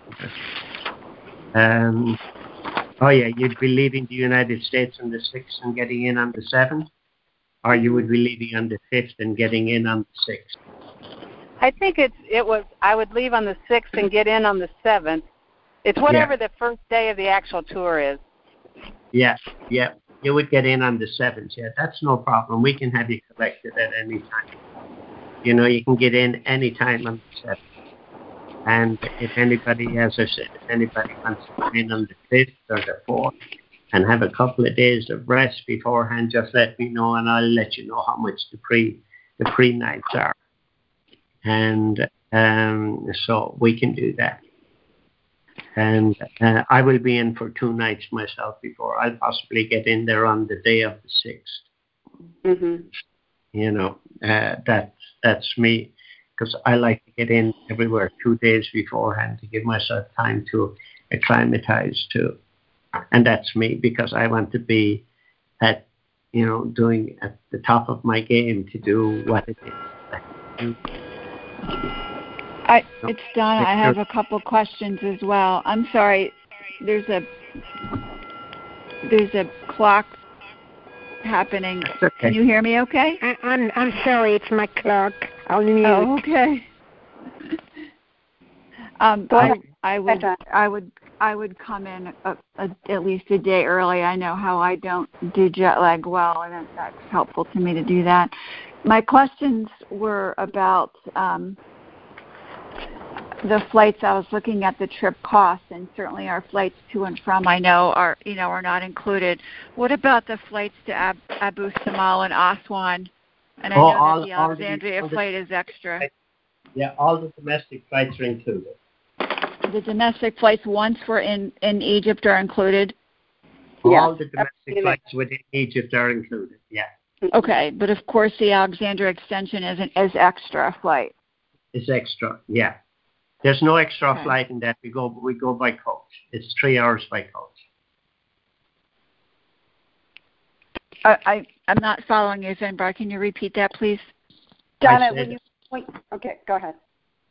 Speaker 1: You'd be leaving the United States on the 6th and getting in on the 7th? Or you would be leaving on the 5th and getting in on the 6th?
Speaker 5: I think I would leave on the 6th and get in on the 7th. It's whatever the first day of the actual tour is.
Speaker 1: Yeah. You would get in on the 7th. Yeah, that's no problem. We can have you collected at any time. You can get in any time on the 7th. And if anybody, as I said, if anybody wants to come in on the 5th or the 4th and have a couple of days of rest beforehand, just let me know and I'll let you know how much the pre-nights are. And so we can do that. And I will be in for 2 nights myself before I'll possibly get in there on the day of the 6th. Mm-hmm. That's me, because I like to get in everywhere 2 days beforehand to give myself time to acclimatize to. And that's me, because I want to be doing at the top of my game to do what it is.
Speaker 3: It's Donna. I have a couple questions as well. I'm sorry. There's a clock happening.
Speaker 1: Okay.
Speaker 3: Can you hear me okay?
Speaker 4: I'm sorry, it's my clock. I'll mute.
Speaker 3: Oh, okay. I would come in at least a day early. I know how I don't do jet lag well, and that's helpful to me to do that. My questions were about the flights. I was looking at the trip costs, and certainly our flights to and from, I know, are not included. What about the flights to Abu Simbel and Aswan? And I know that the Alexandria flight is extra.
Speaker 1: Yeah, all the domestic flights are included.
Speaker 3: The domestic flights, once we're in Egypt, are included?
Speaker 1: All the domestic flights within Egypt are included, yeah.
Speaker 3: Okay, but of course the Alexandria extension is extra flight.
Speaker 1: It's extra, yeah. There's no extra flight in that. We go by coach. It's 3 hours by coach.
Speaker 3: I'm not following you, Finbar. Can you repeat that, please?
Speaker 2: Donna, okay, go ahead.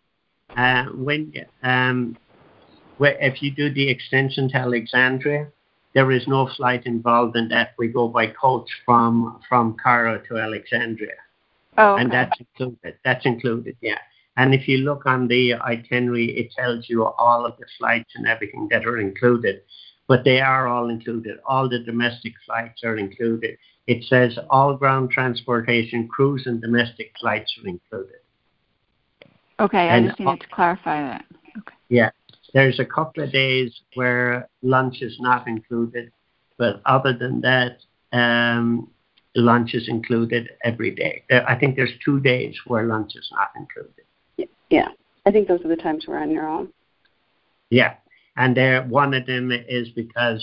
Speaker 1: If you do the extension to Alexandria, there is no flight involved in that. We go by coach from Cairo to Alexandria.
Speaker 3: Oh, okay.
Speaker 1: And that's included. That's included, yeah. And if you look on the itinerary, it tells you all of the flights and everything that are included. but they are all included. All the domestic flights are included. It says all ground transportation, cruise and domestic flights are included.
Speaker 3: Okay, I just needed to clarify that. Okay.
Speaker 1: Yeah, there's a couple of days where lunch is not included, but other than that, lunch is included every day. I think there's 2 days where lunch is not included.
Speaker 2: Yeah, I think those are the times we're on your own.
Speaker 1: Yeah, and one of them is because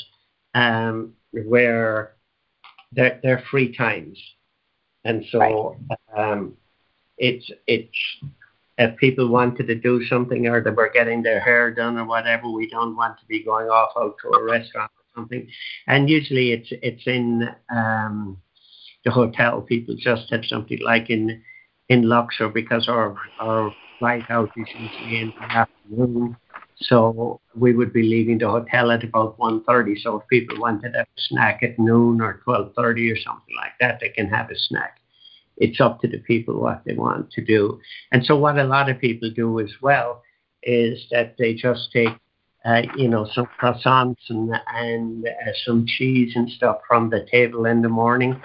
Speaker 1: where they're free times, and so it's if people wanted to do something or they were getting their hair done or whatever, we don't want to be going off out to a restaurant or something. And usually it's in the hotel. People just have something like in Luxor, because our flight out is usually in the afternoon. So we would be leaving the hotel at about 1:30. So if people wanted to have a snack at noon or 12:30 or something like that, they can have a snack. It's up to the people what they want to do. And so what a lot of people do as well is that they just take, some croissants and some cheese and stuff from the table in the morning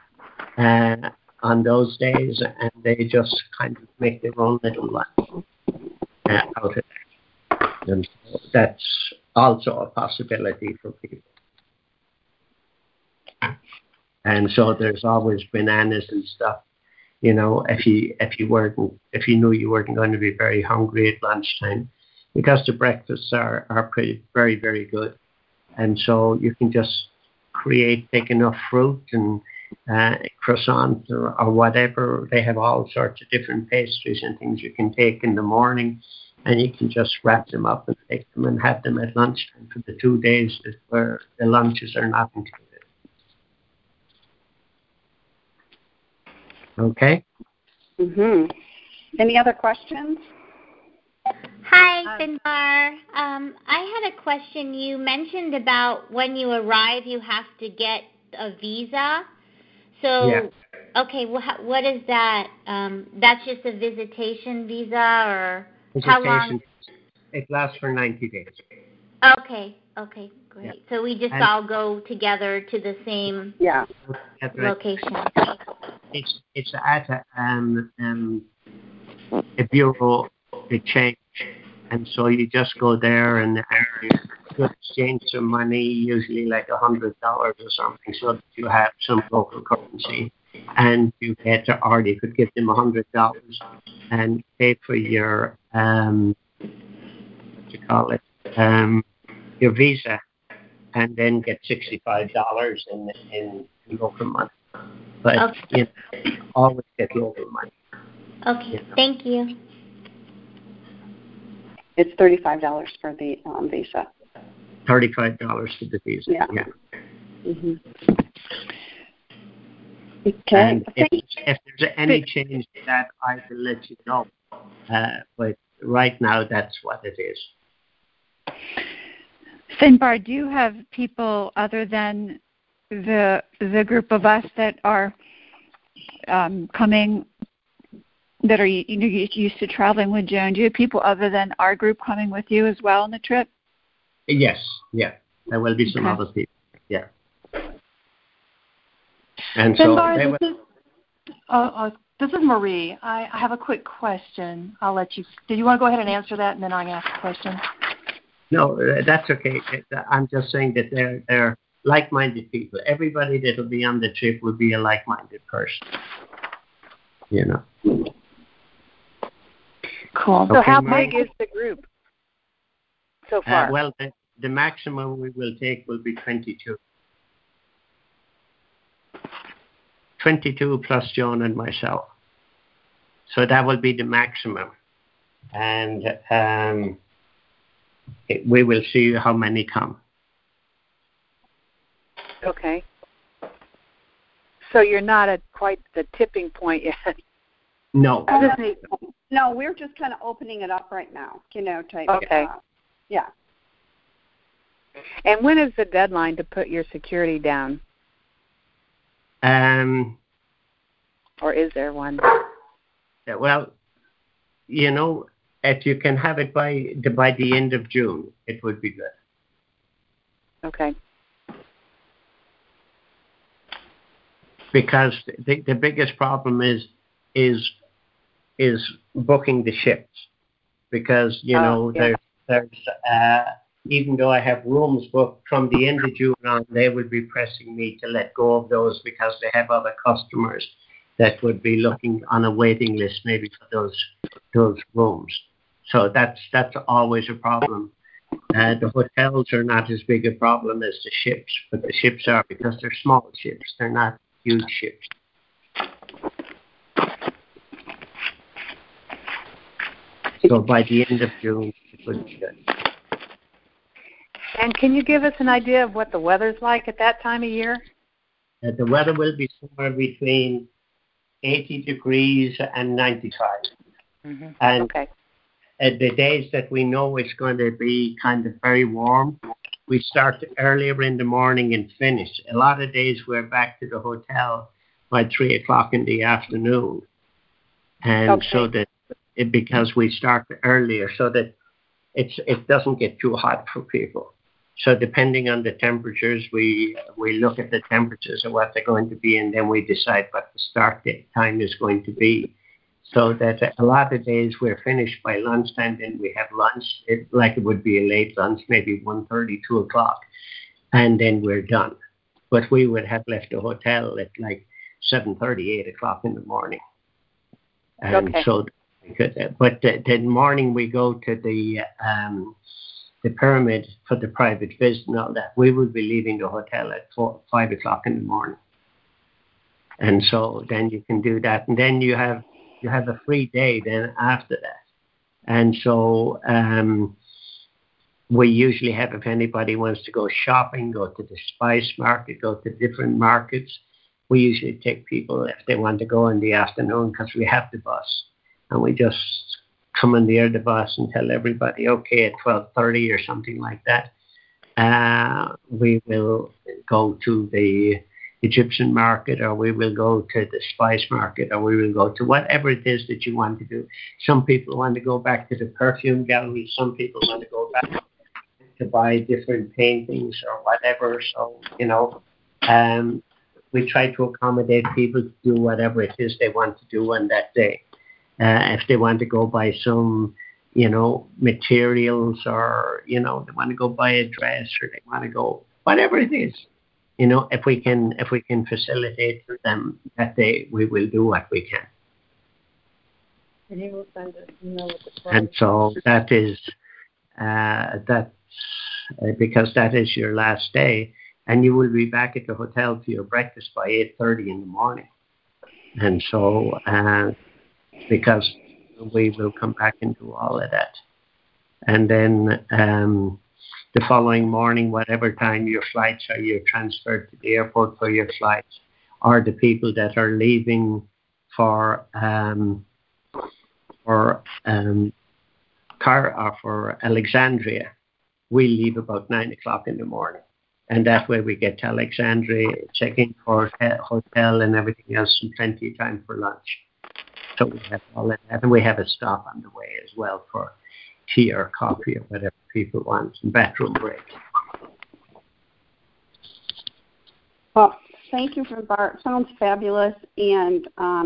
Speaker 1: on those days, and they just kind of make their own little lunch out of it. And so that's also a possibility for people. And so there's always bananas and stuff. If you knew you weren't going to be very hungry at lunchtime, because the breakfasts are pretty very, very good. And so you can just take enough fruit and croissants or whatever. They have all sorts of different pastries and things you can take in the morning, and you can just wrap them up and take them and have them at lunchtime for the 2 days where the lunches are not included. Okay.
Speaker 2: Any other questions?
Speaker 6: Hi, Finbar. I had a question. You mentioned about when you arrive, you have to get a visa. So,
Speaker 1: yeah.
Speaker 6: Okay, what is that? That's just a visitation visa, or
Speaker 1: Visitation,
Speaker 6: how long?
Speaker 1: It lasts for 90 days.
Speaker 6: Okay, great.
Speaker 1: Yeah.
Speaker 6: So we just all go together to the same location.
Speaker 1: It's at a bureau exchange, and so you just go there and you exchange some money, usually like $100 or something, so that you have some local currency, and you could give them $100 and pay for your your visa, and then get $65 in local money. But always get local money.
Speaker 6: Okay, thank you.
Speaker 2: It's $35 for the visa.
Speaker 1: $35 for the visa. Yeah.
Speaker 2: Okay.
Speaker 1: And if there's any change to that, I will let you know. But right now, that's what it is.
Speaker 3: Finbar, do you have people other than the group of us that are coming, that are used to traveling with Joan? Do you have people other than our group coming with you as well on the trip?
Speaker 1: Yes, yeah. There will be some other people. Yeah. And
Speaker 7: Finbar, this is Marie. I have a quick question. I'll let you. Do you want to go ahead and answer that, and then I can ask a question?
Speaker 1: No, that's okay. I'm just saying that they're like-minded people. Everybody that will be on the trip will be a like-minded person.
Speaker 5: Cool. So how big is the group so far?
Speaker 1: Well, the maximum we will take will be 22. 22 plus Joan and myself. So that will be the maximum. And we will see how many come.
Speaker 5: Okay. So you're not at quite the tipping point yet.
Speaker 1: No.
Speaker 2: No, we're just kind of opening it up right now, type.
Speaker 5: Okay.
Speaker 2: Yeah.
Speaker 5: And when is the deadline to put your security down? Or is there one?
Speaker 1: Well, if you can have it by the end of June, it would be good.
Speaker 5: Okay.
Speaker 1: Because the biggest problem is booking the ships, because there's even though I have rooms booked from the end of June on, they will be pressing me to let go of those because they have other customers that would be looking on a waiting list maybe for those rooms. So that's always a problem. The hotels are not as big a problem as the ships, but the ships are, because they're small ships. They're not huge ships. So by the end of June, it would be good.
Speaker 5: And can you give us an idea of what the weather's like at that time of year?
Speaker 1: The weather will be somewhere between 80 degrees and 95.
Speaker 5: Mm-hmm.
Speaker 1: And
Speaker 5: okay.
Speaker 1: The days that we know it's going to be kind of very warm, we start earlier in the morning and finish. A lot of days we're back to the hotel by 3 o'clock in the afternoon. And so that because we start earlier, so that it doesn't get too hot for people. So depending on the temperatures, we look at the temperatures and what they're going to be, and then we decide what the start time is going to be. So that a lot of days we're finished by lunchtime, then we have lunch, it would be a late lunch, maybe 1:30, 2 o'clock, and then we're done. But we would have left the hotel at like 7:30, 8 o'clock in the morning. And so, but the morning we go to the pyramid for the private visit and all that, we will be leaving the hotel at 5 o'clock in the morning. And so then you can do that. And then you have a free day then after that. And so we usually have, if anybody wants to go shopping, go to the spice market, go to different markets, we usually take people if they want to go in the afternoon, because we have the bus. And we just commandeer the bus and tell everybody, okay, at 12:30 or something like that, we will go to the Egyptian market, or we will go to the spice market, or we will go to whatever it is that you want to do. Some people want to go back to the perfume gallery. Some people want to go back to buy different paintings or whatever. So, we try to accommodate people to do whatever it is they want to do on that day. If they want to go buy some, materials, or, they want to go buy a dress, or they want to go, whatever it is, if we can facilitate for them that day, we will do what we can.
Speaker 5: And he will send us,
Speaker 1: and so that is, that's because that is your last day, and you will be back at the hotel for your breakfast by 8:30 in the morning. And so, because we will come back and do all of that. And then the following morning, whatever time your flights are, you're transferred to the airport for your flights, or the people that are leaving for Alexandria, we leave about 9 o'clock in the morning. And that way we get to Alexandria, check in for hotel and everything else, and plenty of time for lunch. So we have all of that, and we have a stop on the way as well for tea or coffee or whatever people want, and bathroom break.
Speaker 2: Well, thank you for Bart. Sounds fabulous, and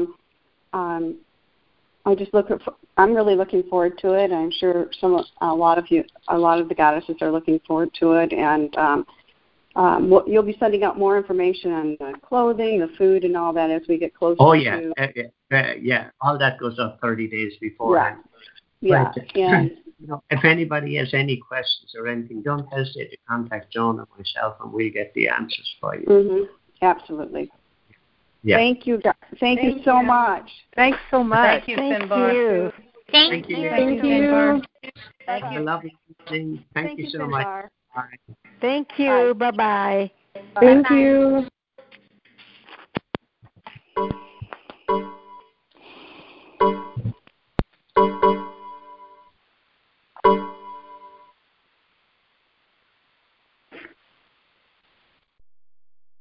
Speaker 2: I'm really looking forward to it. I'm sure a lot of the goddesses are looking forward to it, and you'll be sending out more information on the clothing, the food, and all that as we get closer.
Speaker 1: Oh yeah, yeah. All that goes up 30 days beforehand.
Speaker 2: Yeah. And
Speaker 1: if anybody has any questions or anything, don't hesitate to contact Joan or myself, and we'll get the answers for you.
Speaker 2: Mm-hmm. Absolutely. Yeah. Thank you. Thank you so much.
Speaker 5: Thanks so much.
Speaker 7: Thank you, Finbar.
Speaker 6: Thank you.
Speaker 2: Thank you.
Speaker 1: Have a lovely evening. Thank you so much. Bye.
Speaker 4: Thank you. Bye-bye.
Speaker 2: Thank you.